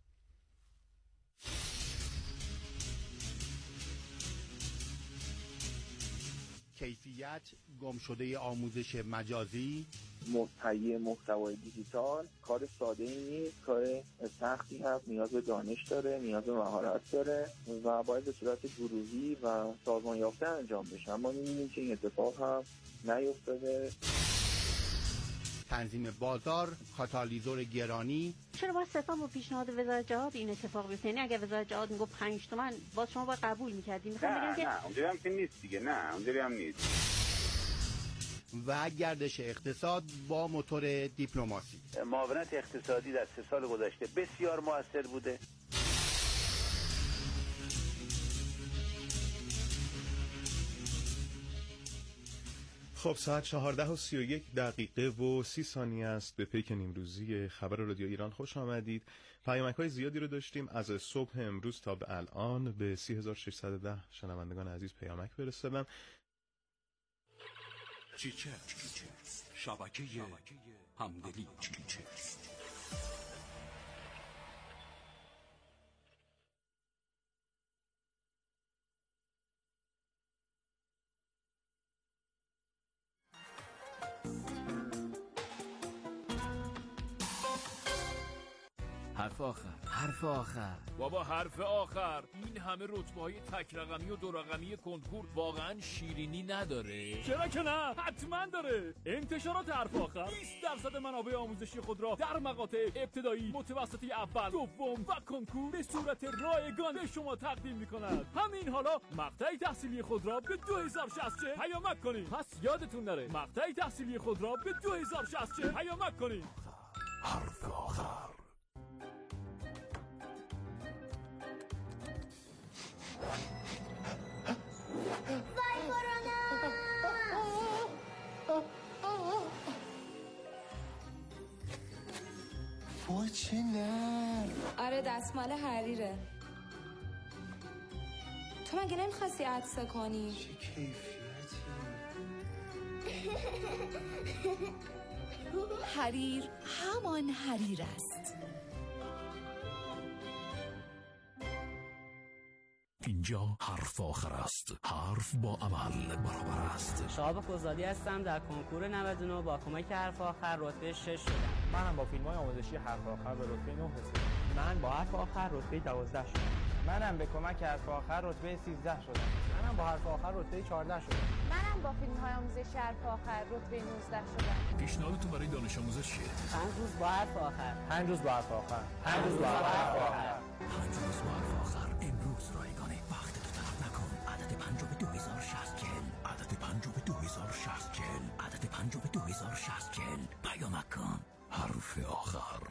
[SPEAKER 10] کیفیت گمشده آموزش مجازی،
[SPEAKER 12] تهیه محتوای دیجیتال کار ساده ای نیست، کار سختی هست، نیاز به دانش داره، نیاز به مهارت داره و باید به صورت گروهی و سازمان یافته انجام بشه. اما می‌بینیم که این اتفاق هم نیفتاده.
[SPEAKER 10] تنظیم بازار، کاتالیزور گرانی.
[SPEAKER 26] چرا باید صرفا با پیشنهاد وزارت جهاد این اتفاق بیفته؟ یعنی اگه وزارت جهاد میگفت پنج تومن باز شما باید قبول می‌کردیم؟
[SPEAKER 27] می‌خوام بگم که نه اونجوری هم که نیست دیگه. نه اونجوری هم نیست.
[SPEAKER 10] و گردش اقتصاد با موتور دیپلماسی.
[SPEAKER 27] معاونت اقتصادی در سه سال گذشته بسیار موثر بوده.
[SPEAKER 11] خب ساعت چهارده و سی و یک دقیقه و سی ثانیه است. به پیک نیمروزی خبر رادیو ایران خوش آمدید. پیامک‌های زیادی رو داشتیم از صبح امروز تا به الان. به سی هزار و ششصد و ده شنوندگان عزیز پیامک فرستادم.
[SPEAKER 10] چیچه شبکه همدلی. چیچه
[SPEAKER 28] حرف آخر حرف آخر
[SPEAKER 29] بابا حرف آخر. این همه رتبه‌های تک رقمی و دو رقمی کنکور واقعا شیرینی نداره؟ چرا که نه، حتما داره. انتشارات حرف آخر بیست درصد منابع آموزشی خود را در مقاطع ابتدایی، متوسطی اول، دوم و کنکور به صورت رایگان به شما تقدیم می‌کند. همین حالا مقطع تحصیلی خود را به دو هزار و شصت پیامک کنید. پس یادتون نره مقطع تحصیلی خود را به دو هزار و شصت پیامک کنید.
[SPEAKER 10] حرف آخر.
[SPEAKER 5] وای کرونا.
[SPEAKER 13] وای چه نه.
[SPEAKER 14] آره دستمال حریره. تو مگه نمیخواستی عطسه کنی؟
[SPEAKER 13] چه کیفیتی.
[SPEAKER 15] حریر همان حریر است.
[SPEAKER 29] اینجا حرف آخر است. حرف با عمل برابر است.
[SPEAKER 16] شهاب خوزادی هستم. در کنکور نود و نه با کمک حرف آخر رتبه شش شدم.
[SPEAKER 17] منم با فیلم‌های آموزشی حرف آخر به رتبه نه رسیدم.
[SPEAKER 16] من با حرف آخر رتبه دوازده شدم.
[SPEAKER 17] منم به کمک حرف آخر رتبه سیزده شدم.
[SPEAKER 16] منم با حرف آخر رتبه چهارده شدم.
[SPEAKER 18] منم با فیلم‌های آموزشی حرف آخر رتبه نوزده شدم.
[SPEAKER 29] پیشنهادتون برای دانش آموز چیه؟
[SPEAKER 16] پنج روز با حرف آخر.
[SPEAKER 17] پنج روز با حرف آخر.
[SPEAKER 16] پنج روز با حرف آخر.
[SPEAKER 29] پنج روز با حرف آخر. امروز رایگانه. وقت تو تلف نکن. عدد پنج به دو هزار و شصت چهل. عدد پنج به دو هزار و شصت چهل. عدد پنج به دو هزار و شصت چهل. پیام کن. حرف آخر.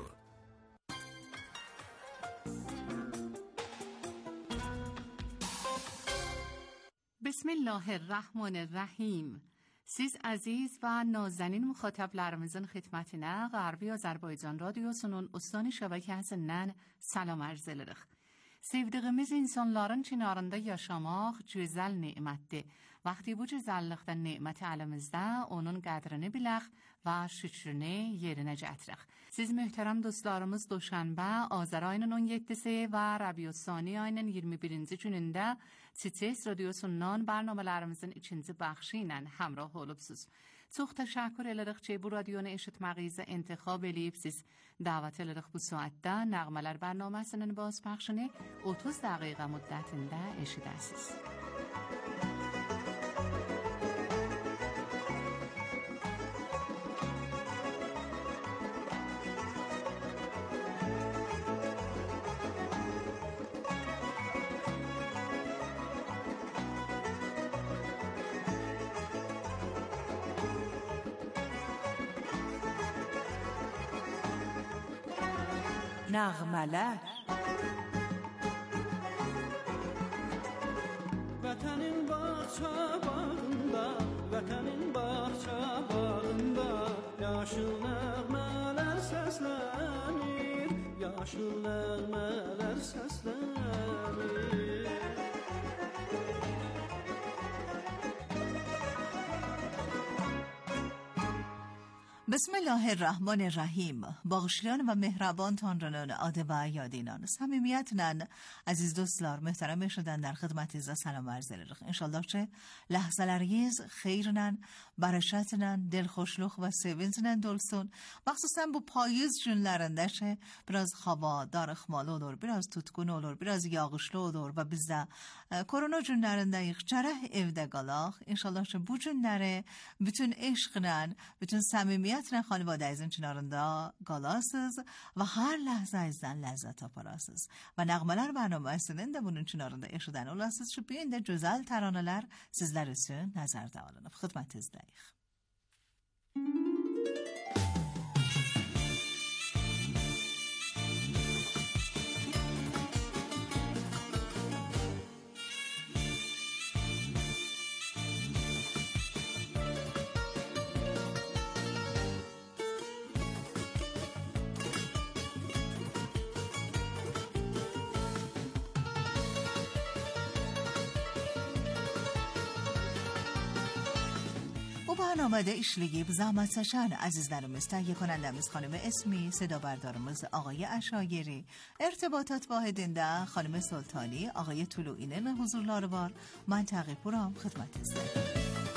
[SPEAKER 6] بسم الله الرحمن الرحیم. سیز عزیز و نازنین مخاطبlarımızın xidmətinə Qərbi Azərbaycan Radiosunun Ustani şəbəkəsindən salam arz edirik. Sevdiyimiz insanların çinarında yaşamaq gözəl nemətdir. Vaxtı bu gözəllikdə neməti əlimizdə onun qədrini bilək və şükrünü yerinə gətirək. Siz möhtərəm dostlarımız Doşənbə Azər ayının on yeddisi və Rəbiü Sani ayının iyirmi birinci günündə Sites Radiosundan bərnamələrimizin ikinci bəxşi ilə həmrah olubsuz. Çox təşəkkür edirik ki, bu radionu eşitməyinizə intikhab eləyibsiz. Dəvət edirik bu saatdə nəğmələr bərnaməsinin bazpəxşini otuz dəqiqə müddətində eşidəsiz.
[SPEAKER 15] نغمه‌ler.
[SPEAKER 20] Vətənin bağça bağında, vətənin bağça bağında yaşıl nəğmələr səslənir, yaşıl nəğmələr səslənir.
[SPEAKER 15] بسم الله الرحمن الرحیم. bağışlayan ve mehrabantanrının adı ve yadıyla samimiyetle aziz dostlar muhterem şudan در خدمتinizə salam arz edirik. İnşallah ki lahzalariz xeyrlə, bərəkətlə, dilxoşluq və sevinclə dolsun. Məxsusən bu payız günlərində ki biraz hava darıxmalı olur, biraz tutqun olur, biraz yağışlı olur və biz də korona günlərindəyik, gərək evdə qalaq. İnşallah ki bu günləri bütün eşqlə, bütün səmimiyyət Nə xanivadəyizin çınarında qalasız və hər ləhzəyizdən ləzzət aparasız. Və nəğmələr bərnaməsinin də bunun çınarında eşidən olasız ki, bu ində gözəl təranələr sizlər üçün nəzərdə alınıb. Xidmətinizdəyik. برنامه işləyib zahmət çəkən əzizlərimiz, təhiyyə کنندemiz خانم اسمی، صدا بردارımız آقای اشایری، ارتباطات واحدində خانم سلطانی، آقای طلوعینه huzurları var. من تقی پورم خدمتinizdə.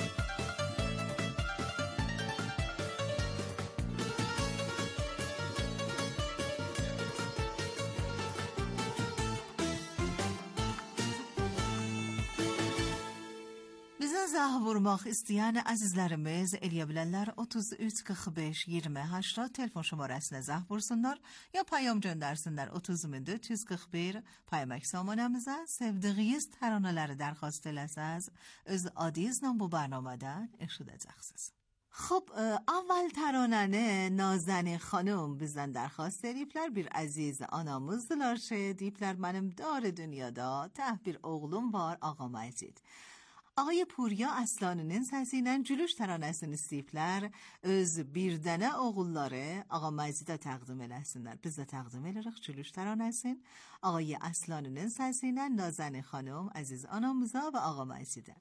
[SPEAKER 15] Zah vurmaq istəyən əzizlərimiz eləyə bilərlər otuz üç qırx beş iyirmi həştad telefon şömrəsinə zah vursunlar ya payam göndərsinlər otuz min dörd yüz qırx bir paymak samanəmizə sevdiyiniz təranələri dərxast eləsəz öz adınızla bu bərnamədən eşidəcəksiniz. خب اول ترانanı Nazanin xanım bizden درخواست edipler. Bir aziz anamız dilarşe deyipler benim dar dünyada teh bir oğlum var Ağa Məcid. Ağay Purya Aslanı'nın səsiyle Cülüş təranəsini istəyiblər. Öz bir dənə oğulları Ağa Məcidə təqdim eləsinlər. Biz də təqdim edirik Cülüş təranəsini. Ağay Aslanı'nın səsiyle Nazanin xanım aziz anamıza və Ağa Məcidə.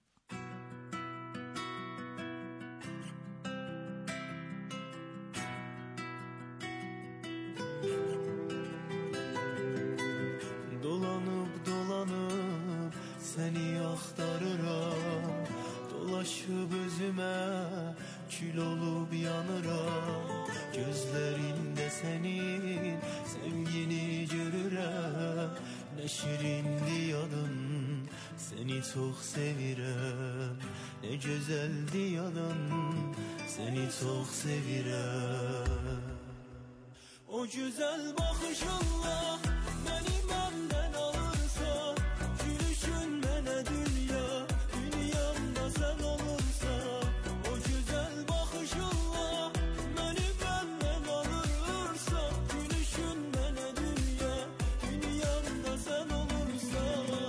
[SPEAKER 13] Dolanıp dolanıp seni aktarıram, dolaşıp özüme kül olup yanıram. Gözlerinde senin sevgini görürəm, ne şirindi yadın, seni çok sevirəm. Ne güzeldi yadın, seni çok sevirəm. O güzel bakışınla beni benden alırsa, gülüşün mənə dünya, dünyamda sen olursa. O güzel bakışınla beni benden alırsa, gülüşün mənə dünya, dünyamda sen olursa.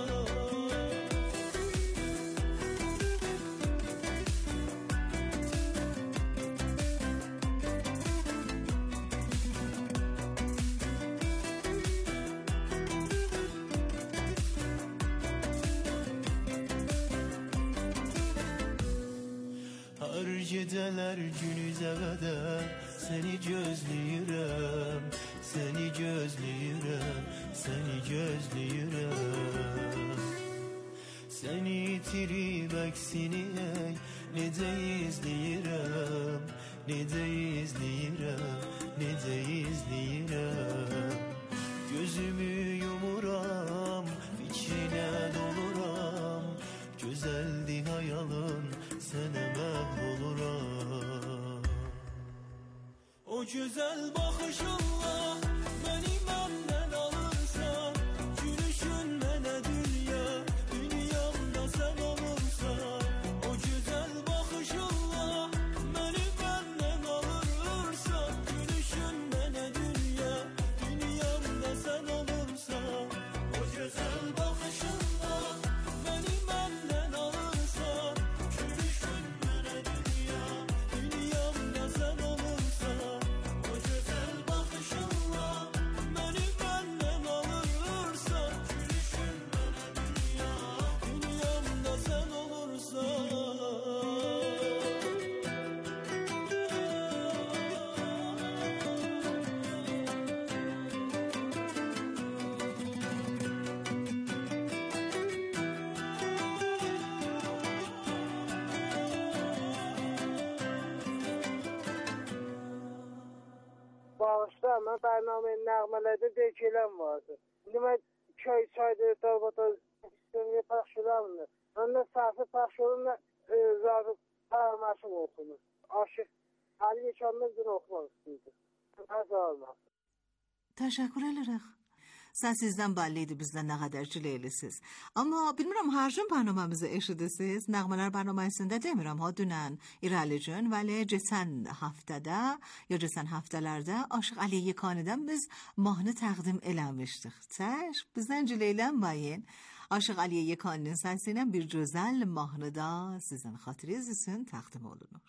[SPEAKER 13] Her geceler günüze kadar seni gözləyirəm, seni gözləyirəm, seni gözləyirəm. Seni itirib əksini ey, necə izləyirəm, necə izləyirəm, necə izləyirəm. Gözümü yumuram, fikrinə doluram, güzeldi hayalın, sənə məhv oluram. O güzel bakışınla beni benden alırsan, gülüşün mənə dünya, dünyamda sen olursan. O güzel bakışınla beni benden alırsan, gülüşün mənə dünya, dünyamda sen olursan. O güzel bakışınla beni benden alırsan, gülüşün mənə dünya, dünyamda sen olursan. O güzel bakışınla beni benden alırsan, gülüşün mənə dünya, dünyamda sen olursan.
[SPEAKER 1] Bağışla, mən bərnamənin nəğmələrdə deyilən vardı. İndi mən köy çaydı, dağbata istəmiyə paxşılamını. Məndən sahsi paxşılımla zarıb parmaşım oxunur. Aşıq Ali Yekanlı gün oxumaq istəyirdi. Nəzə almaq.
[SPEAKER 15] Təşəkkür edirik. Səsizdən belliydi bizdən nə qədər ciləylisiniz. Amma bilmirəm hər gün bərnaməmizi eşidirsiniz. Nəğmələr bərnaməsində demirəm ha dünən İrəli gün, vəli keçən həftədə ya keçən həftələrdə Aşıq Ali Yekani'dən biz mahnı təqdim eləmişdik. Çəş, bizdən ciləylənməyin. Aşıq Ali Yekani'nin səsiyle bir gözəl mahnıda sizin xatiriniz üçün təqdim olunur.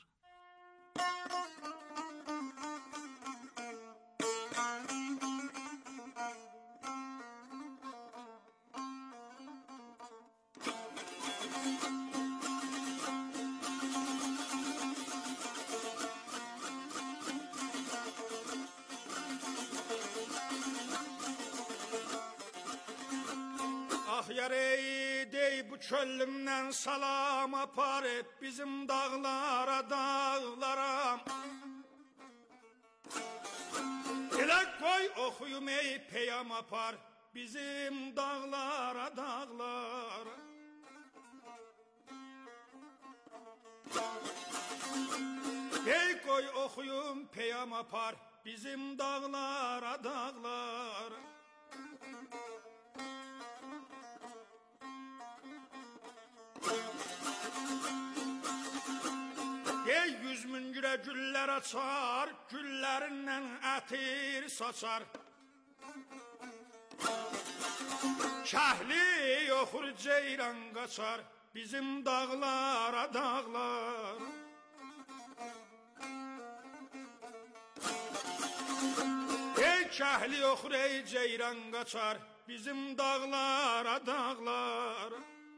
[SPEAKER 2] Ah yarey dey bu çölümden salam apar hep bizim dağlara dağlara. Ele koy okuyum ey peyam apar bizim dağlara dağlara. Ey koy okuyum peyam apar bizim dağlara dağlara. Ey yüz gözümün güre güller açar, güllerinden ətir saçar. Kəhli yoxur ceyran qaçar, bizim dağlara dağlar. Ey kəhli yoxur ey ceyran qaçar, bizim dağlara dağlar.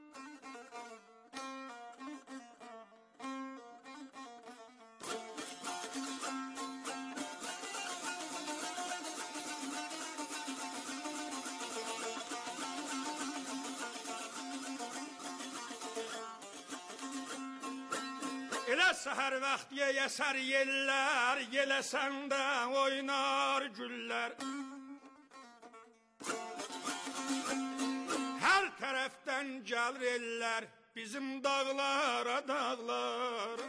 [SPEAKER 2] Elə səhər vaxt yeyəsər yellər, yələsəndə oynar güllər. Hər tərəfdən gəlir ellər, bizim dağlara dağlar.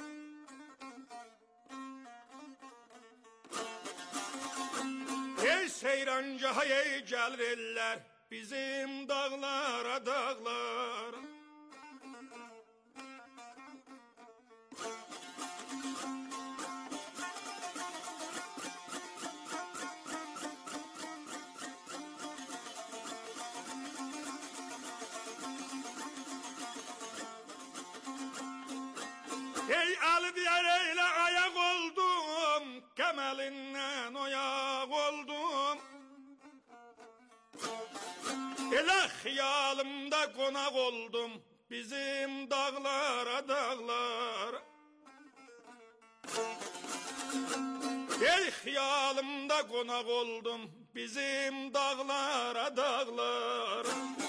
[SPEAKER 2] Ey seyrancaha ey gəlir ellər, bizim dağlara dağlar. Ey Alidiyer eyle ayak oldum, kemelinden oyak oldum. Elə xiyalımda qonaq oldum, bizim dağlara dağlar. Ey xiyalımda qonaq oldum, bizim dağlara dağlar.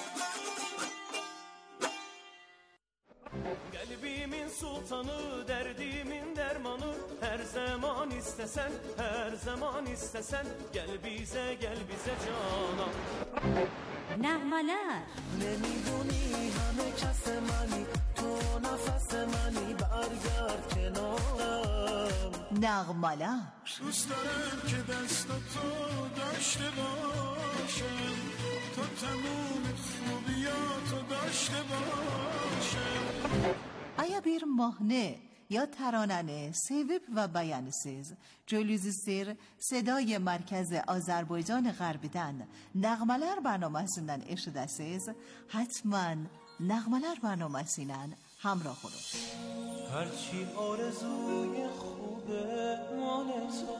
[SPEAKER 13] Kalbimin sultanı, derdimin dermanı. Her zaman istesen, her zaman istesen. Gel bize, gel bize canan.
[SPEAKER 6] نغمه‌لر
[SPEAKER 13] نمیدونی همه کس منی تو نفس منی برگرد کنارم
[SPEAKER 15] نغمه‌لر
[SPEAKER 20] دوست دارم که دست تو داشته باشم تا تموم خوبیاتو داشته باشم.
[SPEAKER 15] Aya bir mahnı یا ترانه sevip ve beğenisiz Cölüzisir Sedای Merkez Azerbaycan Garbi'den Nağmalar برنامه‌sinden eşidəsiz. Hatman Nağmalar برنامه‌siyle همراه olun.
[SPEAKER 13] هرچی آرزوی خوبه مال تو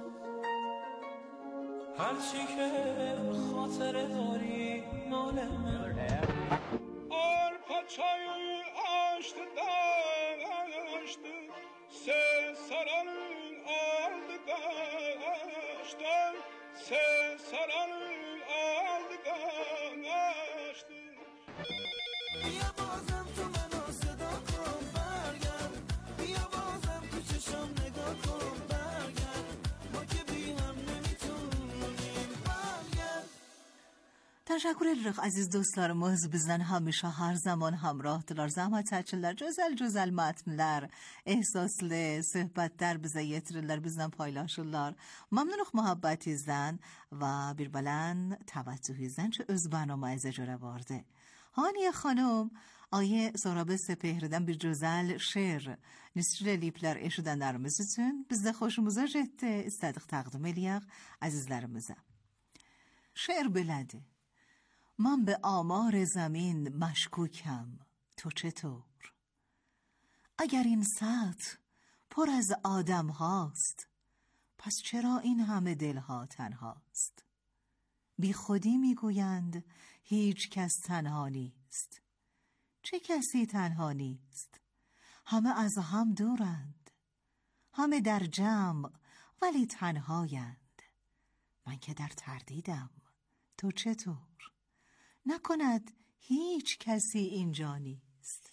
[SPEAKER 13] هرچی که خاطر داری مال منه
[SPEAKER 2] Arpa çayı açtı daştı, ses saranın aldı kaçtı, ses saranın aldı kaçtı.
[SPEAKER 13] بیا بازم تو منو صدا کن برگرد بیا بازم تو چشم نگاه کن برگرد ما که بی هم نمیتونیم برگرد.
[SPEAKER 15] Teşekkür ederiz aziz dostlarımız bizden hamisha her zaman hamrahdılar. Zahmet açırlar, güzel güzel matnler, ehsaslı söhbetler bize yetirirler, bizden paylaşırlar. Memnunuk muhabbetinizden ve bir belen teveccühünüzden ki öz برنامه‌یزه جوره vardı. Haniye Hanım, Ayı Sorabı Sepehri'den bir güzel şiir nisçile lipler eşidenlerimiz için biz de hoşumuza jetti, istedik takdim eləyək azizlerimize. Şiir belədi. من به آمار زمین مشکوکم تو چطور؟ اگر این سطح پر از آدم هاست پس چرا این همه دلها تنهاست؟ بی خودی میگویند هیچ کس تنها نیست. چه کسی تنها نیست؟ همه از هم دورند، همه در جمع ولی تنهایند. من که در تردیدم، تو چطور؟ نکند هیچ کسی اینجا نیست.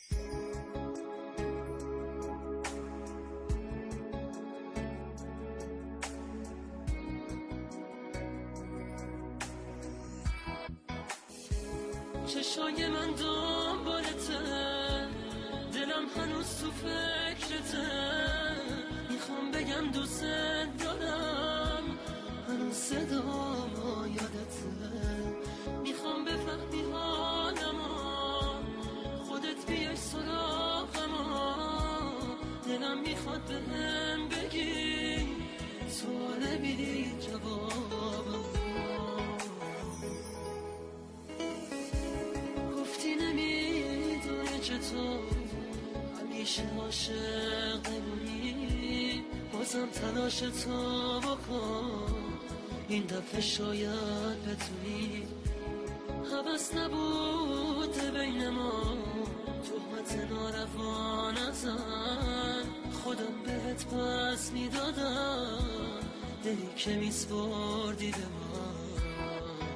[SPEAKER 13] چشای من دنبالته دلم هنوز تو فکرته میخوام بگم دوست دارم هنوز صدا یادته میخوام بفهمی حالمو خودت بیای سراغمو دلم میخواد بهم بگی سوال بی جوابم. گفتی نمیدونی چطور همیشه عاشق بمونی، بازم تلاش تو بکن این دفعه شاید بتونی. حوث نبوده بین ما تهمت ناروا نزن، خودم بهت پس میدادم دلی که میسپردی به من.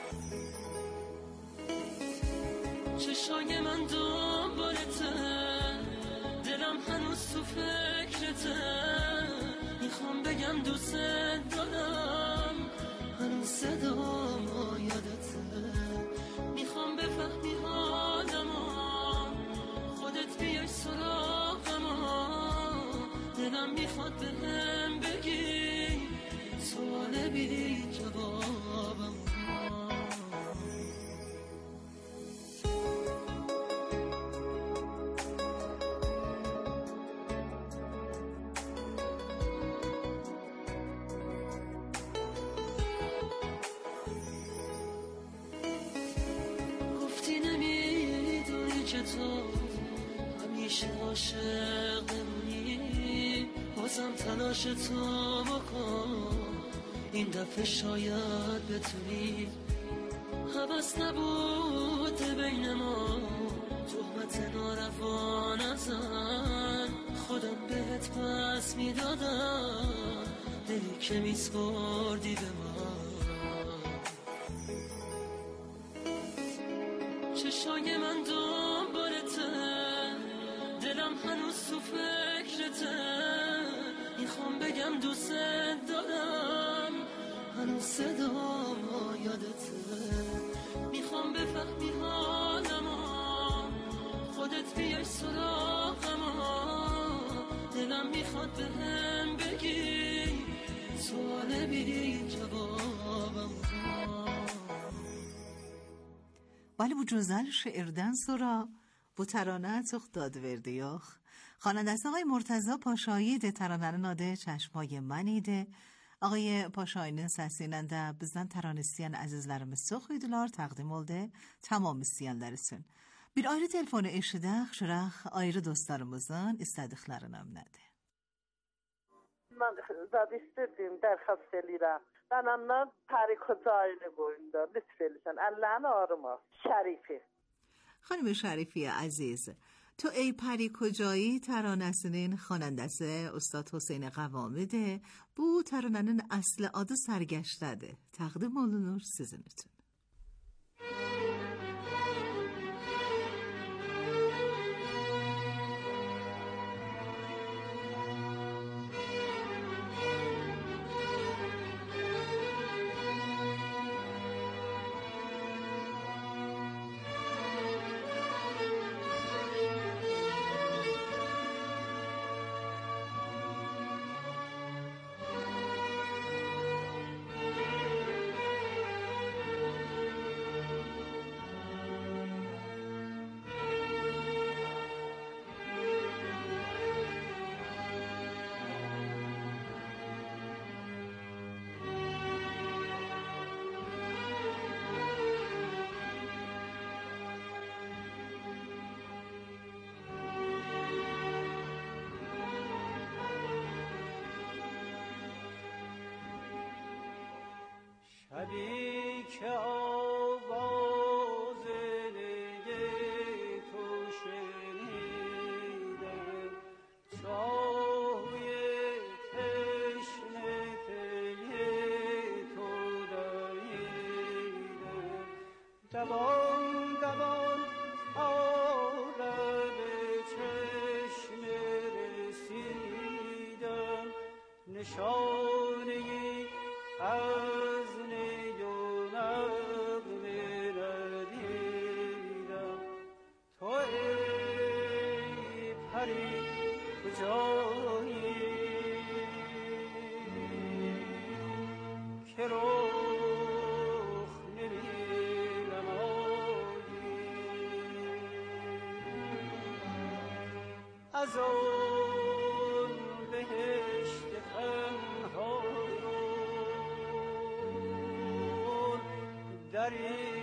[SPEAKER 13] چشای من دنبالته، دلم هنوز تو فکرته، میخوام بگم دوست دارم هنوز صدام یادته. میخوام بفهمی حالمو، خودت بیای سراغمو، دلم میخواد بهم بگی سوال بی جوابم. گفتی نمیدونی چطور همیشه عاشق بمونی، بازم تلاش تو بکن این دفعه شاید بتونی. حوث نبوده بین ما تهمت ناروا نزن، خودم بهت پس میدادم دلی که میسپردی به من. چشای من دنبالته، دلم هنوز تو فکرته، میخوام بگم دوست دارم هنوز صدام یادته. میخوام بفهمی حالمو، خودت بیای سراغمو، دلم میخواد بهم بگی سوال بی جوابم.
[SPEAKER 15] ولی bu güzel şiirden sonra bu terane çok dad verdi yok. خواننده‌ست آقای مرتضی پاشایی'de terananın adı Çeşmay من idi. آقای پاشایی'nin seslenende bizden terane isteyen azizlerimiz çok iddiler takdim oldu. Tamam isteyenler için. Bir ayrı telefonu eşidək, şıraq ayrı dostlarımızın istədiklərini nədir?
[SPEAKER 4] Mən zad istirdim, dərxast eləyirəm. Bənəmdən Pəri Kocayını qoyunda, lütf eləysən, əllərini ağrıma. Şərifi.
[SPEAKER 15] خانم شریفی عزیز، تو ای پری کجایی ترانه‌سinin خواننده‌si استاد حسین قوامده. Bu təranənin aslı adı Sərgəşdədir. Təqdim olunur sizin üçün.
[SPEAKER 13] شبی که آواز نی تو شنیدم، چاوی تشنه پی تو دویدم، دوان دوان آرد چشم رسیدم، نشانه از نی و نغمه ندیدم. تو ای پری کجایی که رخ نمی نمایی، از
[SPEAKER 7] داری